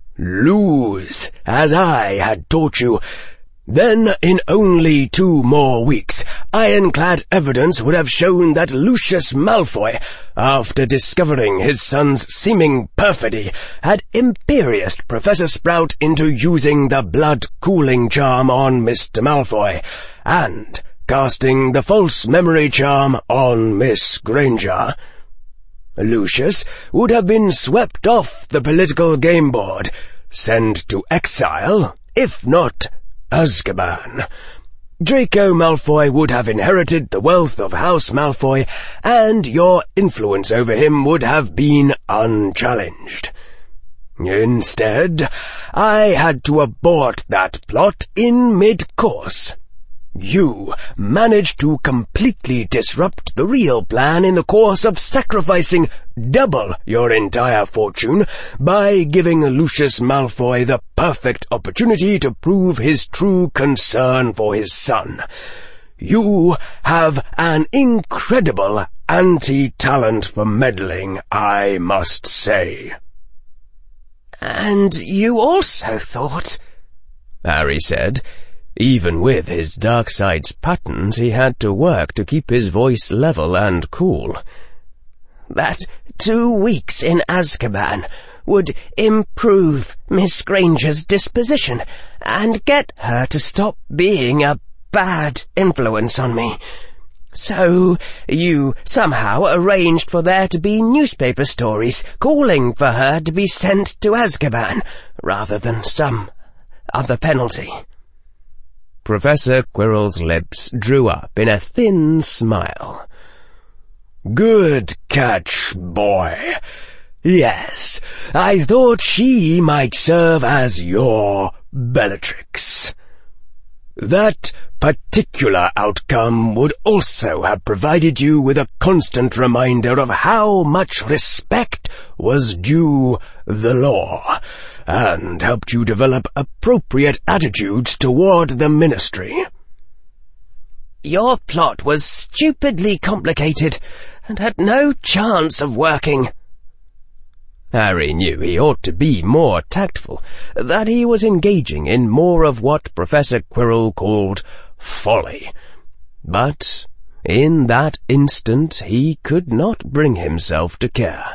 lose as I had taught you, then in only two more weeks, ironclad evidence would have shown that Lucius Malfoy, after discovering his son's seeming perfidy, had imperioused Professor Sprout into using the blood-cooling charm on Mister Malfoy, and casting the false memory charm on Miss Granger. Lucius would have been swept off the political game board, sent to exile, if not Azkaban. Draco Malfoy would have inherited the wealth of House Malfoy, and your influence over him would have been unchallenged. Instead, I had to abort that plot in mid-course. You managed to completely disrupt the real plan in the course of sacrificing double your entire fortune by giving Lucius Malfoy the perfect opportunity to prove his true concern for his son. You have an incredible anti-talent for meddling, I must say." "And you also thought," Harry said. Even with his dark side's patterns, he had to work to keep his voice level and cool, "that two weeks in Azkaban would improve Miss Granger's disposition and get her to stop being a bad influence on me. So you somehow arranged for there to be newspaper stories calling for her to be sent to Azkaban, rather than some other penalty." Professor Quirrell's lips drew up in a thin smile. "Good catch, boy. Yes, I thought she might serve as your Bellatrix. That particular outcome would also have provided you with a constant reminder of how much respect was due the law, and helped you develop appropriate attitudes toward the ministry." "Your plot was stupidly complicated and had no chance of working." Harry knew he ought to be more tactful, that he was engaging in more of what Professor Quirrell called folly. But in that instant he could not bring himself to care.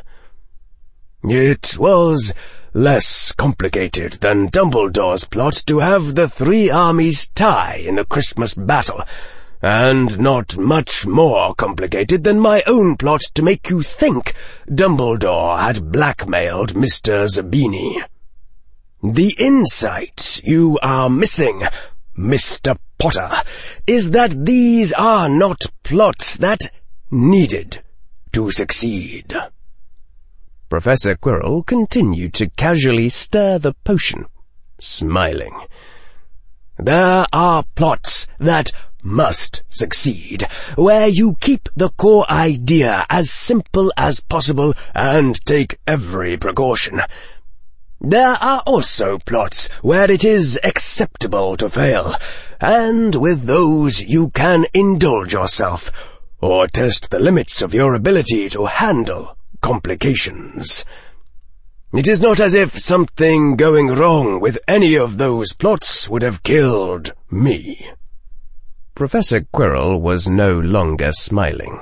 "It was less complicated than Dumbledore's plot to have the three armies tie in the Christmas battle, and not much more complicated than my own plot to make you think Dumbledore had blackmailed Mister Zabini. The insight you are missing, Mister Potter, is that these are not plots that needed to succeed." Professor Quirrell continued to casually stir the potion, smiling. "There are plots that must succeed, where you keep the core idea as simple as possible and take every precaution. There are also plots where it is acceptable to fail, and with those you can indulge yourself, or test the limits of your ability to handle complications. It is not as if something going wrong with any of those plots would have killed me." Professor Quirrell was no longer smiling.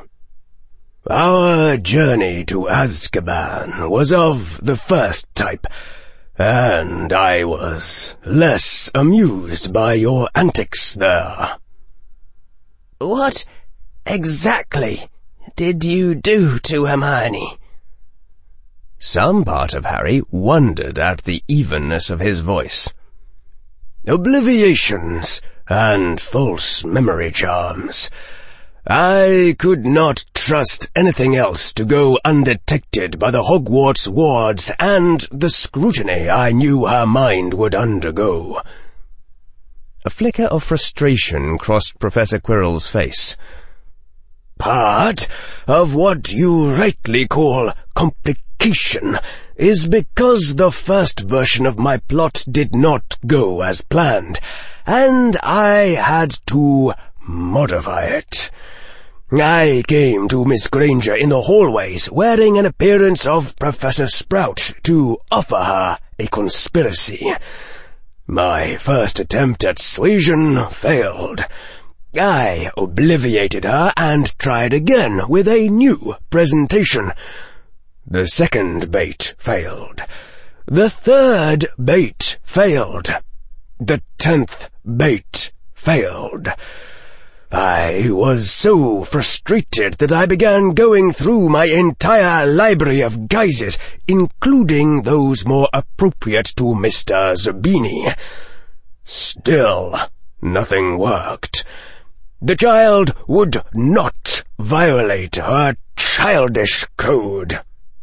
"Our journey to Azkaban was of the first type, and I was less amused by your antics there." "What exactly did you do to Hermione?" Some part of Harry wondered at the evenness of his voice. "Obliviations and false memory charms. I could not trust anything else to go undetected by the Hogwarts wards and the scrutiny I knew her mind would undergo." A flicker of frustration crossed Professor Quirrell's face. "Part of what you rightly call complication is because the first version of my plot did not go as planned, and I had to modify it. I came to Miss Granger in the hallways wearing an appearance of Professor Sprout to offer her a conspiracy. My first attempt at suasion failed. I obliviated her and tried again with a new presentation. The second bait failed. The third bait failed. The tenth bait failed. I was so frustrated that I began going through my entire library of guises, including those more appropriate to Mister Zabini. Still, nothing worked. The child would not violate her childish code."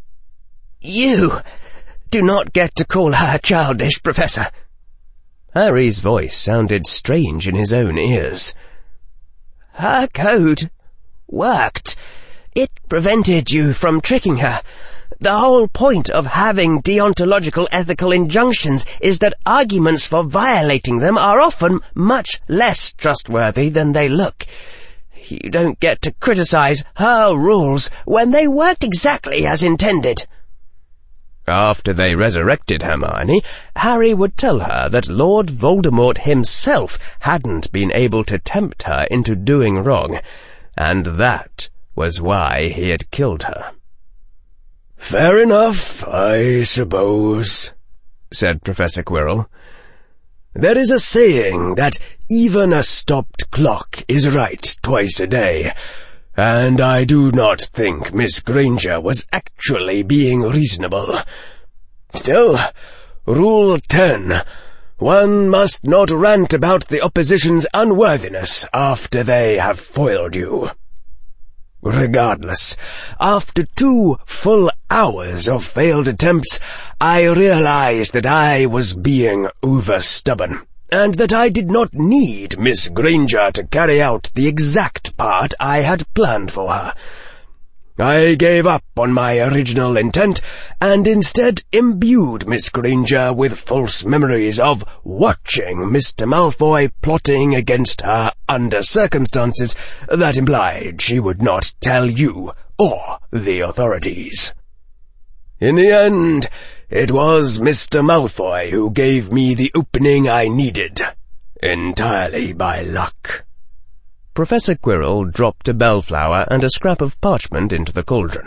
"You do not get to call her childish, Professor." Harry's voice sounded strange in his own ears. "Her code worked. It prevented you from tricking her. The whole point of having deontological ethical injunctions is that arguments for violating them are often much less trustworthy than they look. You don't get to criticize her rules when they worked exactly as intended." After they resurrected Hermione, Harry would tell her that Lord Voldemort himself hadn't been able to tempt her into doing wrong, and that was why he had killed her. "Fair enough, I suppose," said Professor Quirrell. "There is a saying that even a stopped clock is right twice a day, and I do not think Miss Granger was actually being reasonable. Still, Rule ten. One must not rant about the opposition's unworthiness after they have foiled you. Regardless, after two full hours of failed attempts, I realized that I was being over-stubborn, and that I did not need Miss Granger to carry out the exact part I had planned for her. I gave up on my original intent, and instead imbued Miss Granger with false memories of watching Mister Malfoy plotting against her under circumstances that implied she would not tell you or the authorities. In the end, it was Mister Malfoy who gave me the opening I needed, entirely by luck." Professor Quirrell dropped a bellflower and a scrap of parchment into the cauldron.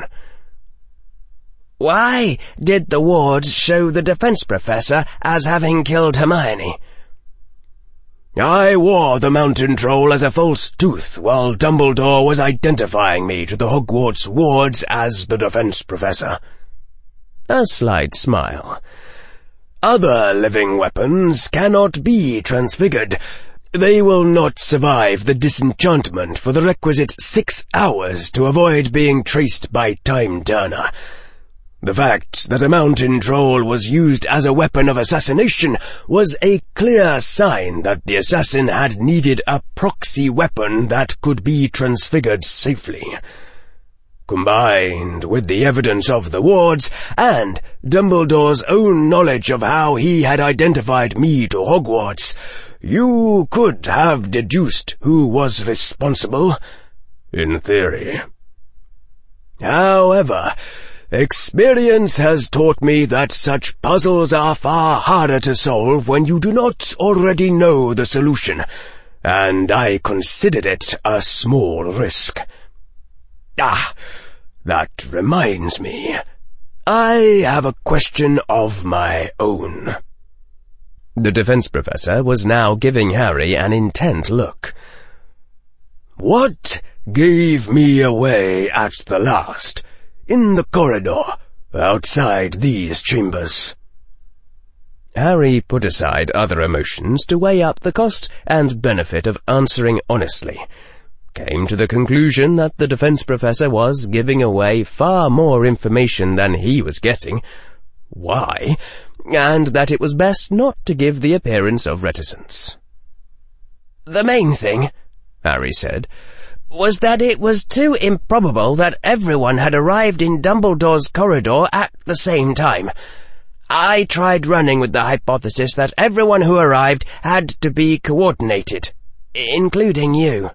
"Why did the wards show the defense professor as having killed Hermione?" "I wore the mountain troll as a false tooth while Dumbledore was identifying me to the Hogwarts wards as the defense professor." A slight smile. "Other living weapons cannot be transfigured. They will not survive the disenchantment for the requisite six hours to avoid being traced by Time Turner. The fact that a mountain troll was used as a weapon of assassination was a clear sign that the assassin had needed a proxy weapon that could be transfigured safely. Combined with the evidence of the wards and Dumbledore's own knowledge of how he had identified me to Hogwarts, you could have deduced who was responsible, in theory. However, experience has taught me that such puzzles are far harder to solve when you do not already know the solution, and I considered it a small risk. Ah, that reminds me. I have a question of my own. The defense professor was now giving Harry an intent look. What gave me away at the last, in the corridor, outside these chambers? Harry put aside other emotions to weigh up the cost and benefit of answering honestly, came to the conclusion that the defense professor was giving away far more information than he was getting. Why? And that it was best not to give the appearance of reticence. The main thing, Harry said, was that it was too improbable that everyone had arrived in Dumbledore's corridor at the same time. I tried running with the hypothesis that everyone who arrived had to be coordinated, including you.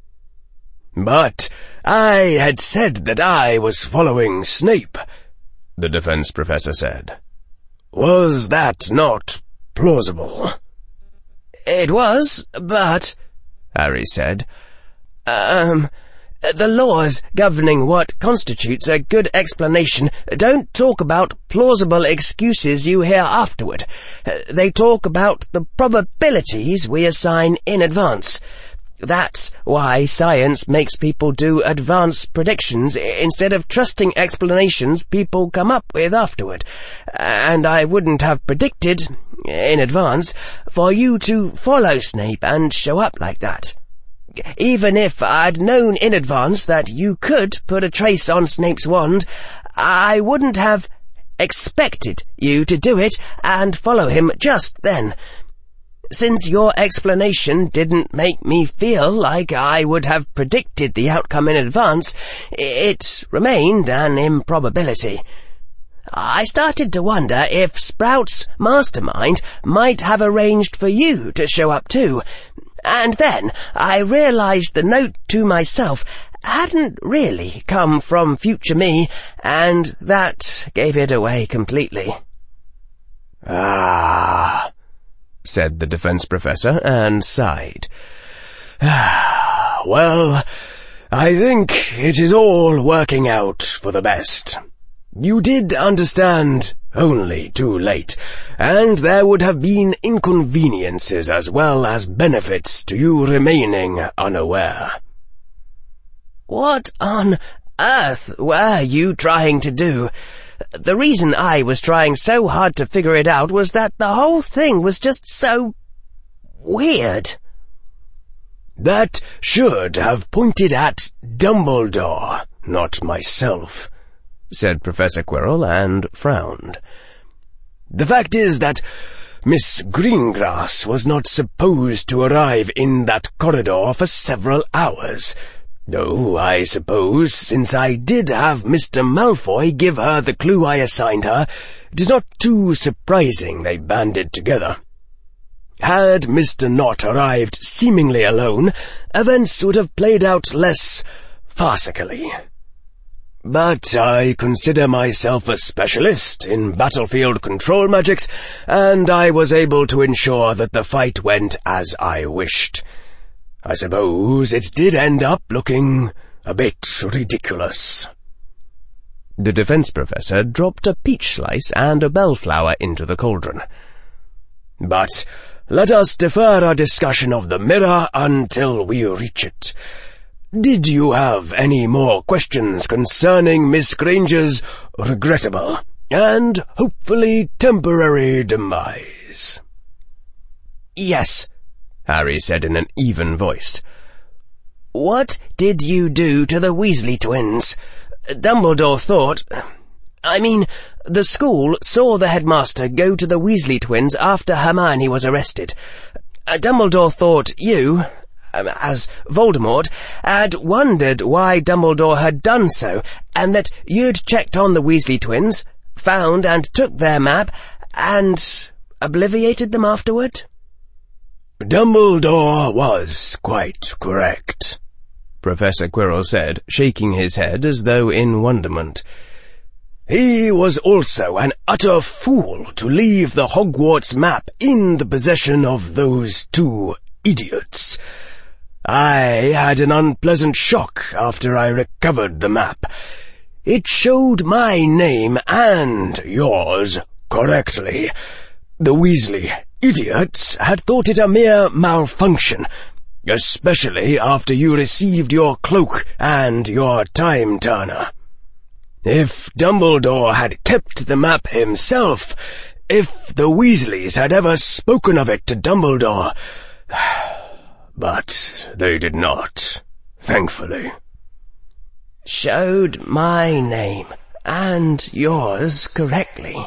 But I had said that I was following Snape, the defense professor said. Was that not plausible? It was, but, Harry said, Um, the laws governing what constitutes a good explanation don't talk about plausible excuses you hear afterward. They talk about the probabilities we assign in advance. That's why science makes people do advanced predictions instead of trusting explanations people come up with afterward. And I wouldn't have predicted, in advance, for you to follow Snape and show up like that. Even if I'd known in advance that you could put a trace on Snape's wand, I wouldn't have expected you to do it and follow him just then. Since your explanation didn't make me feel like I would have predicted the outcome in advance, it remained an improbability. I started to wonder if Sprout's mastermind might have arranged for you to show up too. And then I realized the note to myself hadn't really come from future me, and that gave it away completely. Ah, said the defense professor, and sighed. Ah, well, I think it is all working out for the best. You did understand only too late, and there would have been inconveniences as well as benefits to you remaining unaware. What on earth were you trying to do? The reason I was trying so hard to figure it out was that the whole thing was just so weird. That should have pointed at Dumbledore, not myself, said Professor Quirrell, and frowned. The fact is that Miss Greengrass was not supposed to arrive in that corridor for several hours, though I suppose, since I did have Mister Malfoy give her the clue I assigned her, it is not too surprising they banded together. Had Mister Nott arrived seemingly alone, events would have played out less farcically. But I consider myself a specialist in battlefield control magics, and I was able to ensure that the fight went as I wished. I suppose it did end up looking a bit ridiculous. The defense professor dropped a peach slice and a bellflower into the cauldron. But let us defer our discussion of the mirror until we reach it. Did you have any more questions concerning Miss Granger's regrettable and hopefully temporary demise? Yes, Harry said in an even voice. What did you do to the Weasley twins? Dumbledore thought... I mean, the school saw the headmaster go to the Weasley twins after Hermione was arrested. Uh, Dumbledore thought you, um, as Voldemort, had wondered why Dumbledore had done so, and that you'd checked on the Weasley twins, found and took their map, and obliviated them afterward? Dumbledore was quite correct, Professor Quirrell said, shaking his head as though in wonderment. He was also an utter fool to leave the Hogwarts map in the possession of those two idiots. I had an unpleasant shock after I recovered the map. It showed my name and yours correctly. The Weasley idiots had thought it a mere malfunction, especially after you received your cloak and your time turner. If Dumbledore had kept the map himself, if the Weasleys had ever spoken of it to Dumbledore... But they did not, thankfully. Showed my name and yours correctly.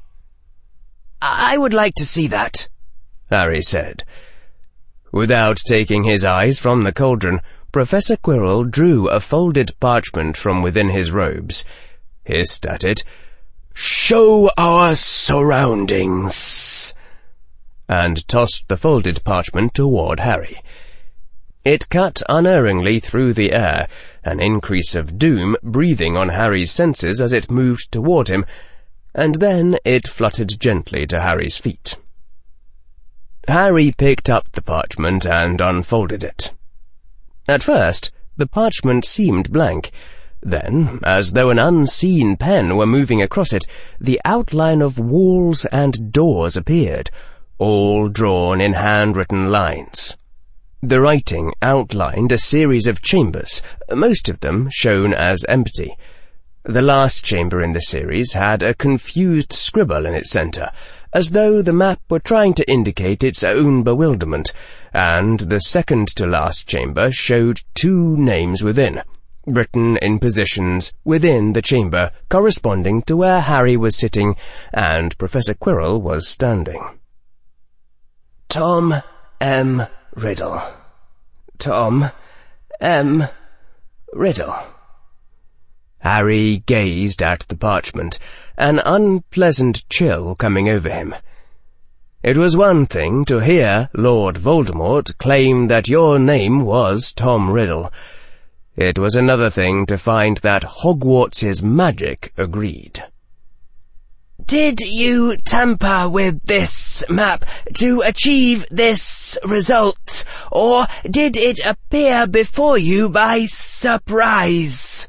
I would like to see that, Harry said. Without taking his eyes from the cauldron, Professor Quirrell drew a folded parchment from within his robes, hissed at it, "Show our surroundings," and tossed the folded parchment toward Harry. It cut unerringly through the air, an increase of doom breathing on Harry's senses as it moved toward him, and then it fluttered gently to Harry's feet. Harry picked up the parchment and unfolded it. At first, the parchment seemed blank. Then, as though an unseen pen were moving across it, the outline of walls and doors appeared, all drawn in handwritten lines. The writing outlined a series of chambers, most of them shown as empty. The last chamber in the series had a confused scribble in its centre, as though the map were trying to indicate its own bewilderment, and the second-to-last chamber showed two names within, written in positions within the chamber corresponding to where Harry was sitting and Professor Quirrell was standing. Tom M. Riddle. Tom M. Riddle. Harry gazed at the parchment, an unpleasant chill coming over him. It was one thing to hear Lord Voldemort claim that your name was Tom Riddle. It was another thing to find that Hogwarts's magic agreed. Did you tamper with this map to achieve this result, or did it appear before you by surprise?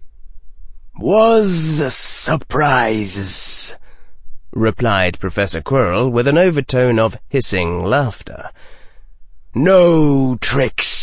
Was surprises, replied Professor Quirrell with an overtone of hissing laughter. No tricks.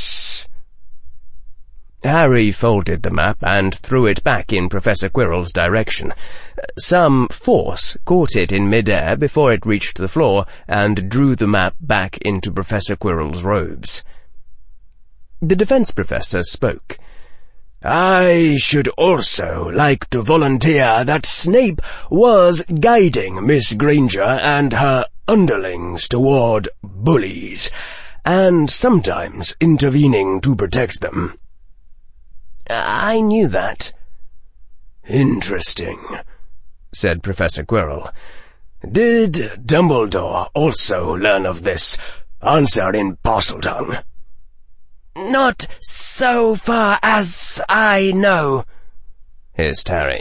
Harry folded the map and threw it back in Professor Quirrell's direction. Some force caught it in mid-air before it reached the floor and drew the map back into Professor Quirrell's robes. The defense professor spoke. I should also like to volunteer that Snape was guiding Miss Granger and her underlings toward bullies, and sometimes intervening to protect them. I knew that. Interesting, said Professor Quirrell. Did Dumbledore also learn of this? Answer in Parseltongue. Not so far as I know, hissed Harry.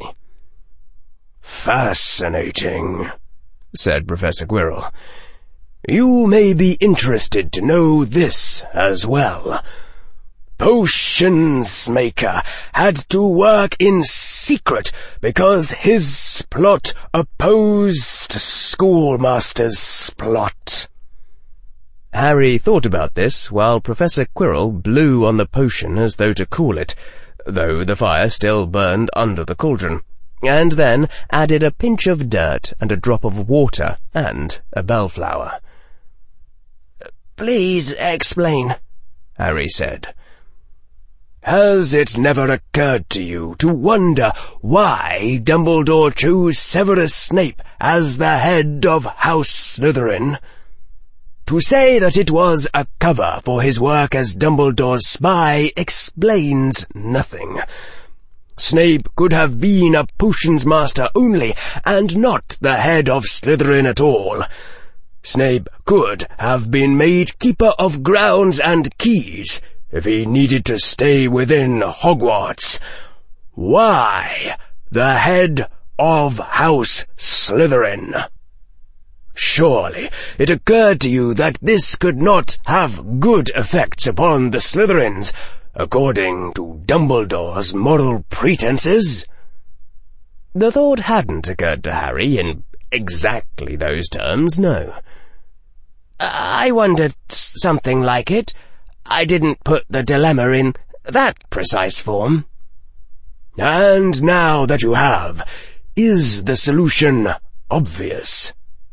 Fascinating, said Professor Quirrell. You may be interested to know this as well. Potions Maker had to work in secret because his plot opposed Schoolmaster's plot. Harry thought about this while Professor Quirrell blew on the potion as though to cool it, though the fire still burned under the cauldron, and then added a pinch of dirt and a drop of water and a bellflower. Please explain, Harry said. Has it never occurred to you to wonder why Dumbledore chose Severus Snape as the head of House Slytherin? To say that it was a cover for his work as Dumbledore's spy explains nothing. Snape could have been a potions master only, and not the head of Slytherin at all. Snape could have been made keeper of grounds and keys, if he needed to stay within Hogwarts. Why the head of House Slytherin? Surely it occurred to you that this could not have good effects upon the Slytherins, according to Dumbledore's moral pretenses? The thought hadn't occurred to Harry in exactly those terms, no. I wondered something like it. I didn't put the dilemma in that precise form. And now that you have, is the solution obvious?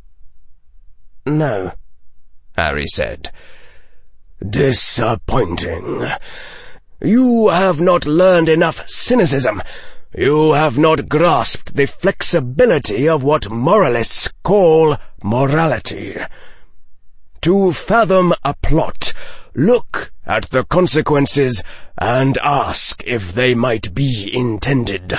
No, Harry said. Disappointing. You have not learned enough cynicism. You have not grasped the flexibility of what moralists call morality. To fathom a plot, look at the consequences and ask if they might be intended.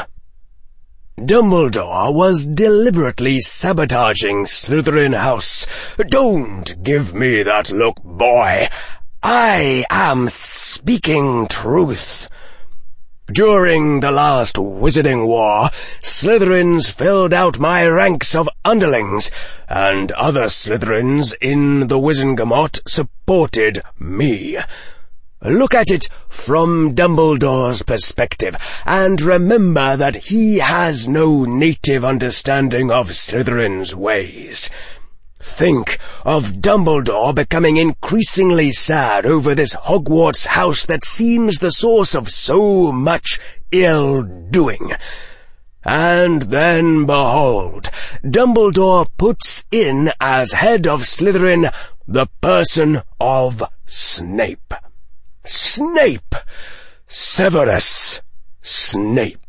Dumbledore was deliberately sabotaging Slytherin House. Don't give me that look, boy. I am speaking truth. During the last Wizarding War, Slytherins filled out my ranks of underlings, and other Slytherins in the Wizengamot supported me. Look at it from Dumbledore's perspective, and remember that he has no native understanding of Slytherin's ways. Think of Dumbledore becoming increasingly sad over this Hogwarts house that seems the source of so much ill-doing. And then, behold, Dumbledore puts in as head of Slytherin the person of Snape. Snape! Severus Snape.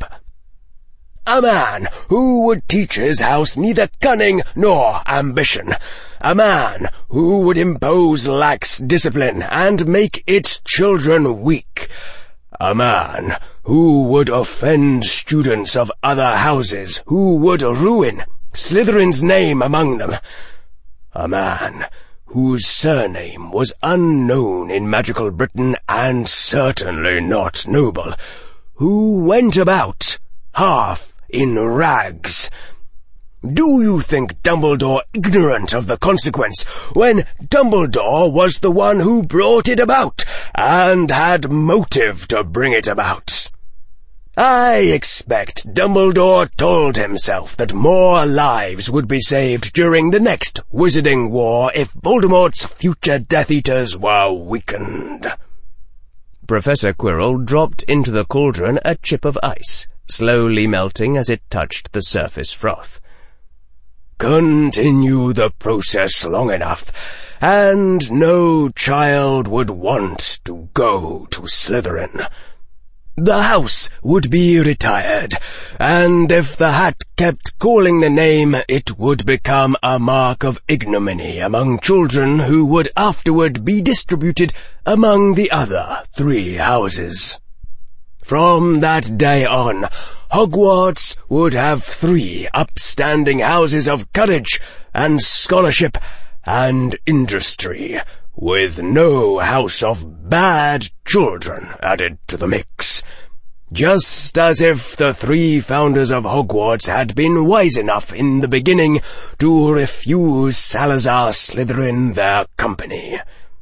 A man who would teach his house neither cunning nor ambition. A man who would impose lax discipline and make its children weak. A man who would offend students of other houses, who would ruin Slytherin's name among them. A man whose surname was unknown in magical Britain and certainly not noble, who went about half in rags. Do you think Dumbledore ignorant of the consequence, when Dumbledore was the one who brought it about, and had motive to bring it about? I expect Dumbledore told himself that more lives would be saved during the next Wizarding War if Voldemort's future Death Eaters were weakened. Professor Quirrell dropped into the cauldron a chip of ice, slowly melting as it touched the surface froth. Continue the process long enough, and no child would want to go to Slytherin. The house would be retired, and if the hat kept calling the name, it would become a mark of ignominy among children who would afterward be distributed among the other three houses. From that day on, Hogwarts would have three upstanding houses of courage and scholarship and industry, with no house of bad children added to the mix. Just as if the three founders of Hogwarts had been wise enough in the beginning to refuse Salazar Slytherin their company.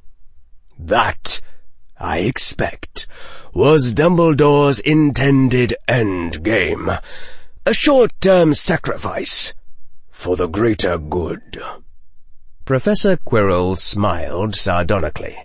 That, I expect, was Dumbledore's intended end game, a short-term sacrifice for the greater good. Professor Quirrell smiled sardonically.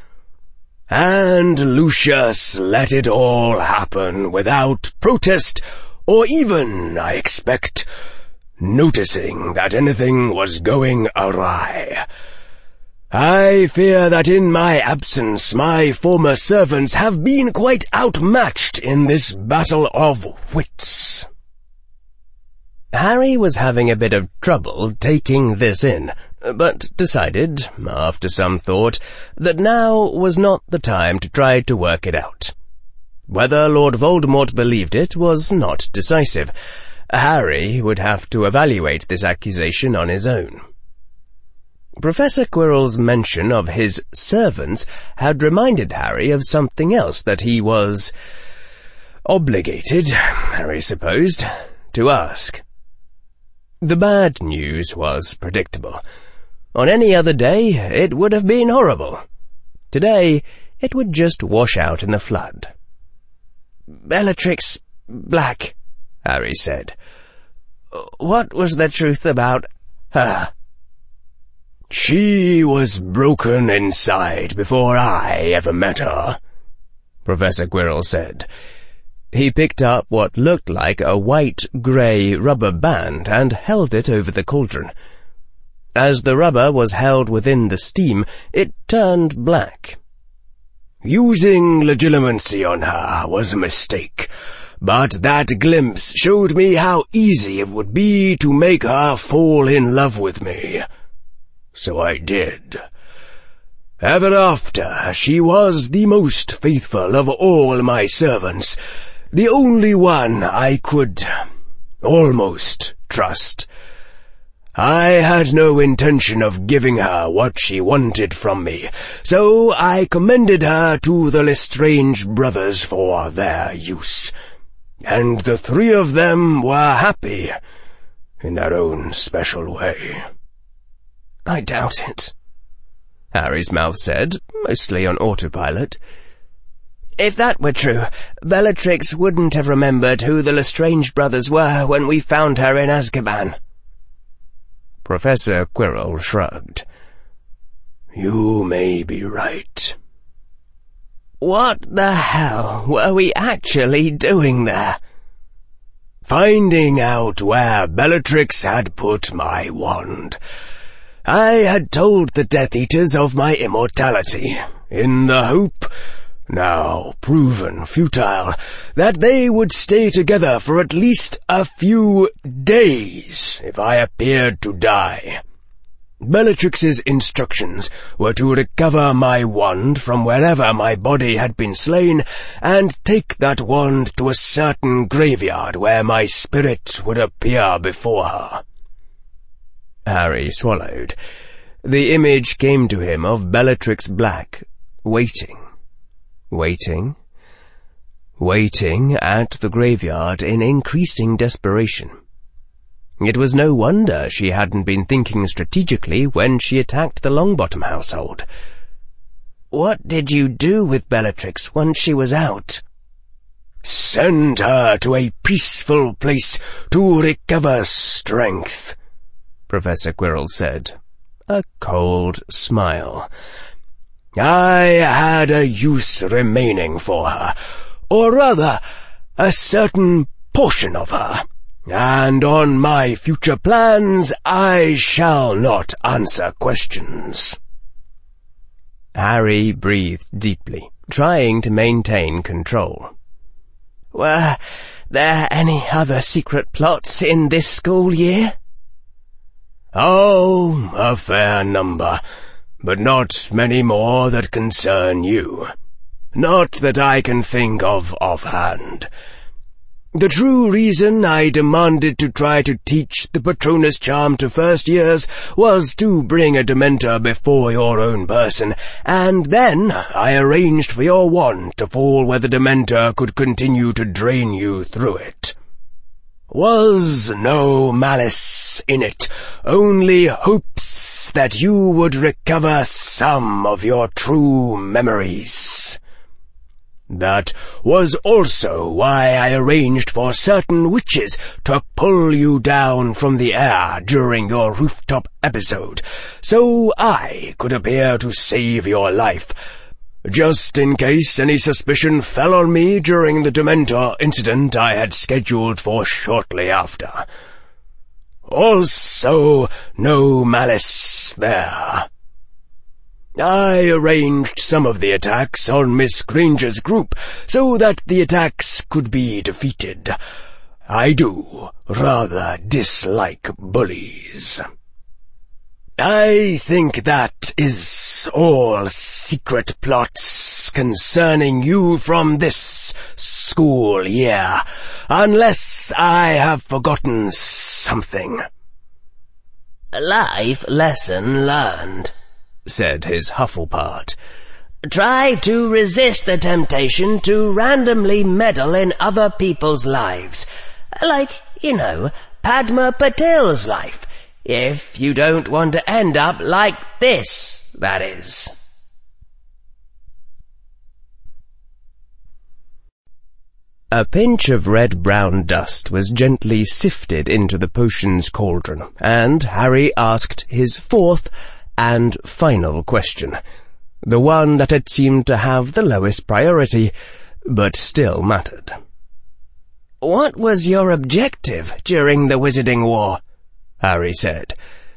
And Lucius let it all happen without protest, or even, I expect, noticing that anything was going awry. I fear that in my absence my former servants have been quite outmatched in this battle of wits." Harry was having a bit of trouble taking this in, but decided, after some thought, that now was not the time to try to work it out. Whether Lord Voldemort believed it was not decisive. Harry would have to evaluate this accusation on his own. Professor Quirrell's mention of his servants had reminded Harry of something else that he was obligated, Harry supposed, to ask. The bad news was predictable. On any other day, it would have been horrible. Today, it would just wash out in the flood. "Bellatrix Black," Harry said. "What was the truth about her?" "She was broken inside before I ever met her," Professor Quirrell said. He picked up what looked like a white-grey rubber band and held it over the cauldron. As the rubber was held within the steam, it turned black. "Using legilimency on her was a mistake, but that glimpse showed me how easy it would be to make her fall in love with me. So I did. Ever after, she was the most faithful of all my servants, the only one I could almost trust. I had no intention of giving her what she wanted from me, so I commended her to the Lestrange brothers for their use, and the three of them were happy in their own special way." "I doubt it," Harry's mouth said, mostly on autopilot. "If that were true, Bellatrix wouldn't have remembered who the Lestrange brothers were when we found her in Azkaban." Professor Quirrell shrugged. "You may be right." "What the hell were we actually doing there?" "Finding out where Bellatrix had put my wand. I had told the Death Eaters of my immortality, in the hope, now proven futile, that they would stay together for at least a few days if I appeared to die. Bellatrix's instructions were to recover my wand from wherever my body had been slain, and take that wand to a certain graveyard where my spirit would appear before her." Harry swallowed. The image came to him of Bellatrix Black, waiting, waiting, waiting at the graveyard in increasing desperation. It was no wonder she hadn't been thinking strategically when she attacked the Longbottom household. "What did you do with Bellatrix once she was out?" "Send her to a peaceful place to recover strength," Professor Quirrell said, a cold smile. "I had a use remaining for her, or rather, a certain portion of her, and on my future plans I shall not answer questions." Harry breathed deeply, trying to maintain control. "Were there any other secret plots in this school year?" "Oh, a fair number, but not many more that concern you. Not that I can think of offhand. The true reason I demanded to try to teach the Patronus charm to first years was to bring a Dementor before your own person, and then I arranged for your wand to fall where the Dementor could continue to drain you through it. Was no malice in it, only hopes that you would recover some of your true memories. That was also why I arranged for certain witches to pull you down from the air during your rooftop episode, so I could appear to save your life, just in case any suspicion fell on me during the Dementor incident I had scheduled for shortly after. Also, no malice there." I arranged some of the attacks on Miss Granger's group so that the attacks could be defeated. I do rather dislike bullies. I think that is all secret plots concerning you from this school year, unless I have forgotten something. A life lesson learned, said his Hufflepart. Try to resist the temptation to randomly meddle in other people's lives. Like, you know, Padma Patel's life. If you don't want to end up like this, that is. A pinch of red-brown dust was gently sifted into the potion's cauldron, and Harry asked his fourth and final question, the one that had seemed to have the lowest priority, but still mattered. What was your objective during the Wizarding War? Harry said.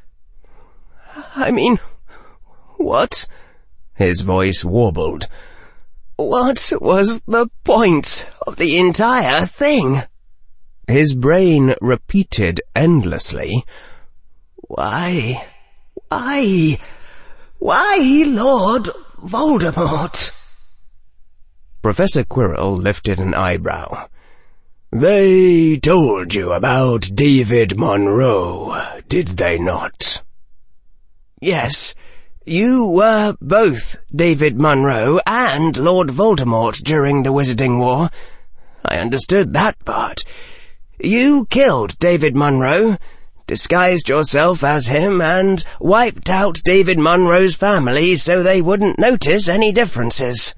I mean, what? His voice warbled. What was the point of the entire thing? His brain repeated endlessly. Why, why, why Lord Voldemort? Professor Quirrell lifted an eyebrow. They told you about David Monroe, did they not? Yes, you were both David Monroe and Lord Voldemort during the Wizarding War. I understood that part. You killed David Monroe, disguised yourself as him, and wiped out David Monroe's family so they wouldn't notice any differences.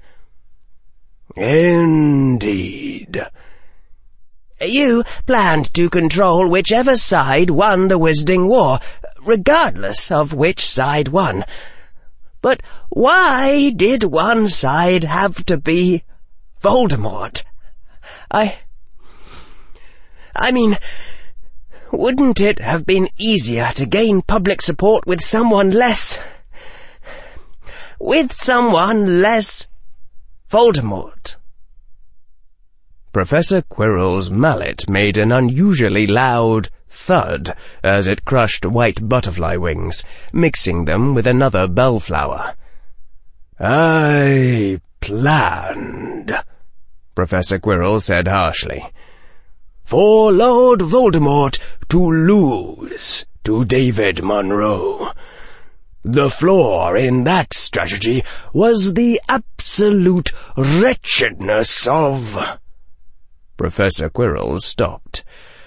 Indeed. You planned to control whichever side won the Wizarding War, regardless of which side won. But why did one side have to be Voldemort? I... I mean, wouldn't it have been easier to gain public support with someone less... with someone less Voldemort? Professor Quirrell's mallet made an unusually loud thud as it crushed white butterfly wings, mixing them with another bellflower. I planned, Professor Quirrell said harshly, for Lord Voldemort to lose to David Monroe. The flaw in that strategy was the absolute wretchedness of... Professor Quirrell stopped.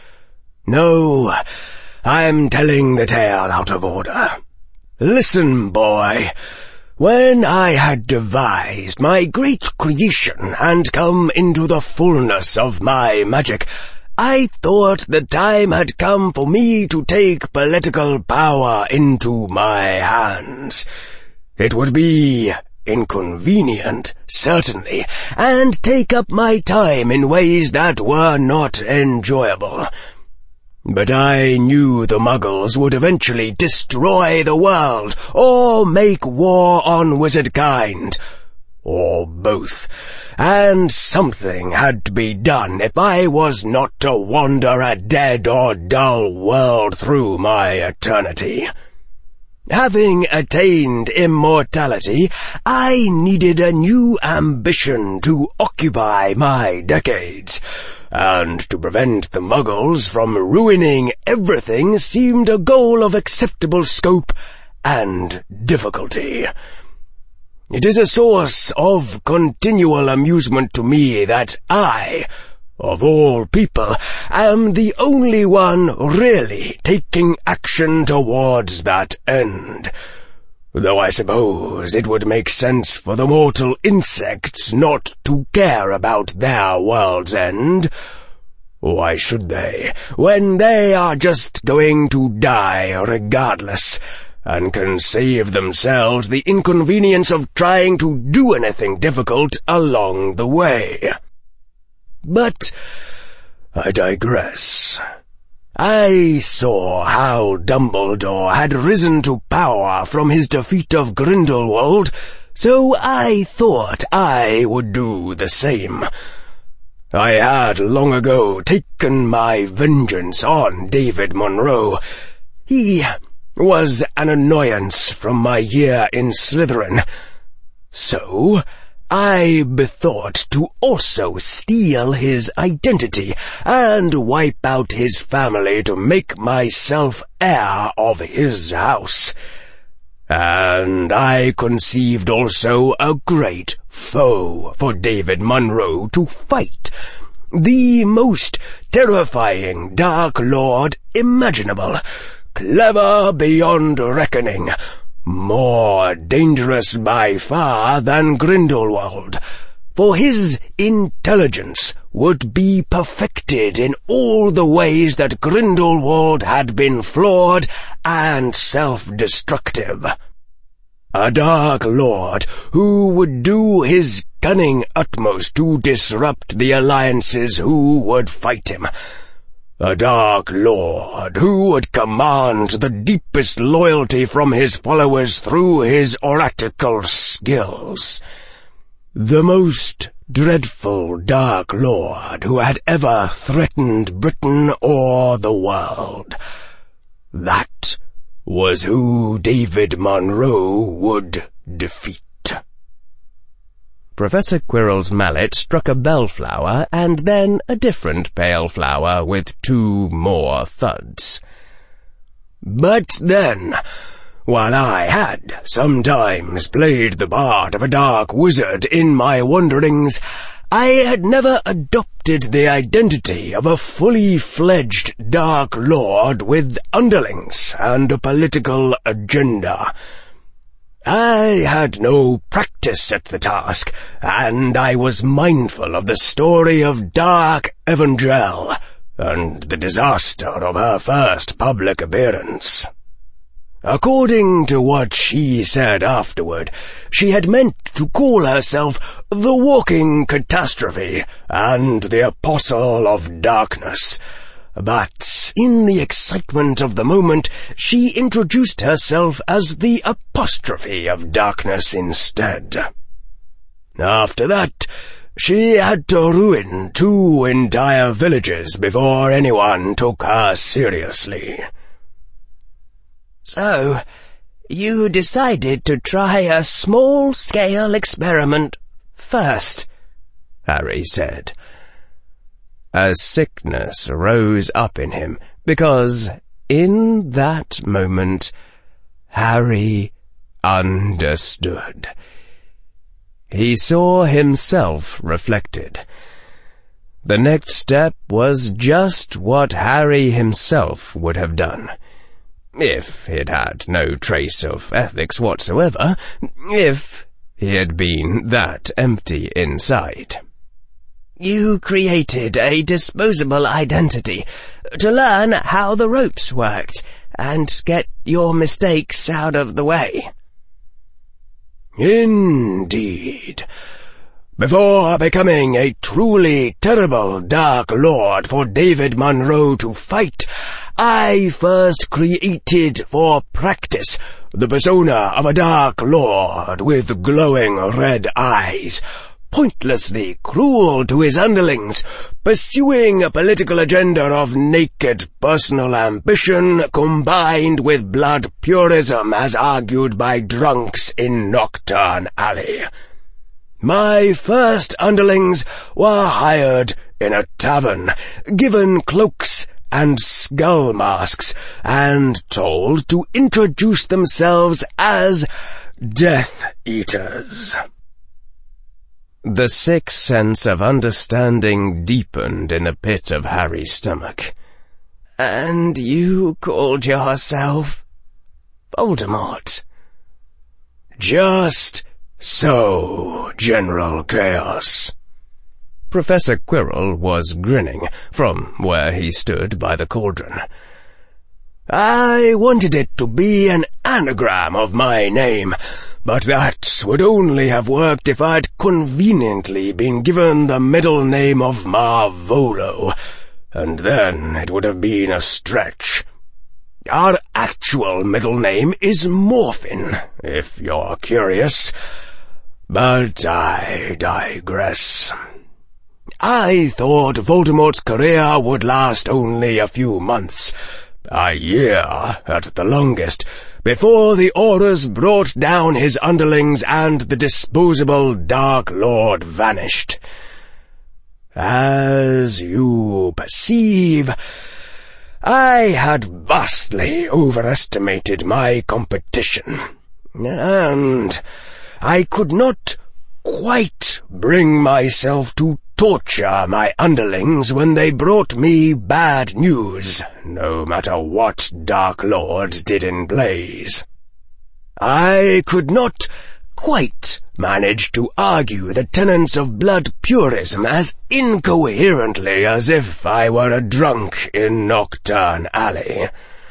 No, I'm telling the tale out of order. Listen, boy. When I had devised my great creation and come into the fullness of my magic, I thought the time had come for me to take political power into my hands. It would be inconvenient, certainly, and take up my time in ways that were not enjoyable. But I knew the Muggles would eventually destroy the world, or make war on wizardkind, or both, and something had to be done if I was not to wander a dead or dull world through my eternity. Having attained immortality, I needed a new ambition to occupy my decades, and to prevent the Muggles from ruining everything seemed a goal of acceptable scope and difficulty. It is a source of continual amusement to me that I, of all people, am the only one really taking action towards that end. Though I suppose it would make sense for the mortal insects not to care about their world's end. Why should they, when they are just going to die regardless, and can save themselves the inconvenience of trying to do anything difficult along the way? But I digress. I saw how Dumbledore had risen to power from his defeat of Grindelwald, so I thought I would do the same. I had long ago taken my vengeance on David Monroe. He was an annoyance from my year in Slytherin. So I bethought to also steal his identity and wipe out his family to make myself heir of his house. And I conceived also a great foe for David Monroe to fight, the most terrifying Dark Lord imaginable, clever beyond reckoning, more dangerous by far than Grindelwald, for his intelligence would be perfected in all the ways that Grindelwald had been flawed and self-destructive. A Dark Lord who would do his cunning utmost to disrupt the alliances who would fight him. A Dark Lord who would command the deepest loyalty from his followers through his oratical skills. The most dreadful Dark Lord who had ever threatened Britain or the world. That was who David Monroe would defeat. Professor Quirrell's mallet struck a bellflower and then a different pale flower with two more thuds. But then, while I had sometimes played the part of a dark wizard in my wanderings, I had never adopted the identity of a fully fledged Dark Lord with underlings and a political agenda. I had no practice at the task, and I was mindful of the story of Dark Evangel and the disaster of her first public appearance. According to what she said afterward, she had meant to call herself the Walking Catastrophe and the Apostle of Darkness. But in the excitement of the moment, she introduced herself as the Apostrophe of Darkness instead. After that, she had to ruin two entire villages before anyone took her seriously. So, you decided to try a small-scale experiment first, Harry said. A sickness rose up in him, because in that moment Harry understood. He saw himself reflected. The next step was just what Harry himself would have done, if he'd had no trace of ethics whatsoever, if he had been that empty inside. You created a disposable identity to learn how the ropes worked and get your mistakes out of the way. Indeed. Before becoming a truly terrible Dark Lord for David Monroe to fight, I first created for practice the persona of a Dark Lord with glowing red eyes, pointlessly cruel to his underlings, pursuing a political agenda of naked personal ambition combined with blood purism as argued by drunks in Knockturn Alley. My first underlings were hired in a tavern, given cloaks and skull masks, and told to introduce themselves as Death Eaters. The sixth sense of understanding deepened in the pit of Harry's stomach. And you called yourself Voldemort? Just so, General Chaos. Professor Quirrell was grinning from where he stood by the cauldron. I wanted it to be an anagram of my name, but that would only have worked if I'd conveniently been given the middle name of Marvolo, and then it would have been a stretch. Our actual middle name is Morphin, if you're curious. But I digress. I thought Voldemort's career would last only a few months, a year at the longest, before the Orders brought down his underlings and the disposable Dark Lord vanished. As you perceive, I had vastly overestimated my competition, and I could not quite bring myself to torture my underlings when they brought me bad news, no matter what Dark Lords did in Blaze. I could not quite manage to argue the tenets of blood purism as incoherently as if I were a drunk in Knockturn Alley.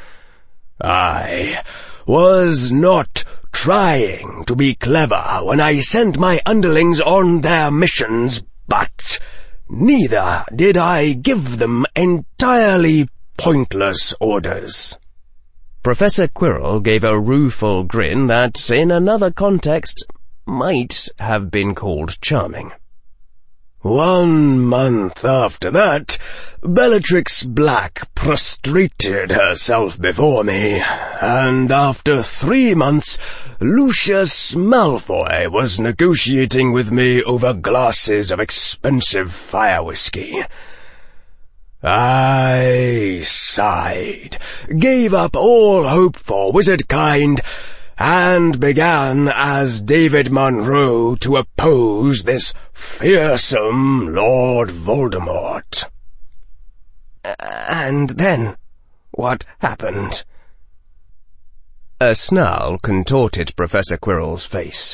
I was not trying to be clever when I sent my underlings on their missions, but neither did I give them entirely pointless orders. Professor Quirrell gave a rueful grin that, in another context, might have been called charming. One month after that, Bellatrix Black prostrated herself before me, and after three months, Lucius Malfoy was negotiating with me over glasses of expensive fire whiskey. I sighed, gave up all hope for wizardkind, and began as David Monroe to oppose this fearsome Lord Voldemort. And then, what happened? A snarl contorted Professor Quirrell's face.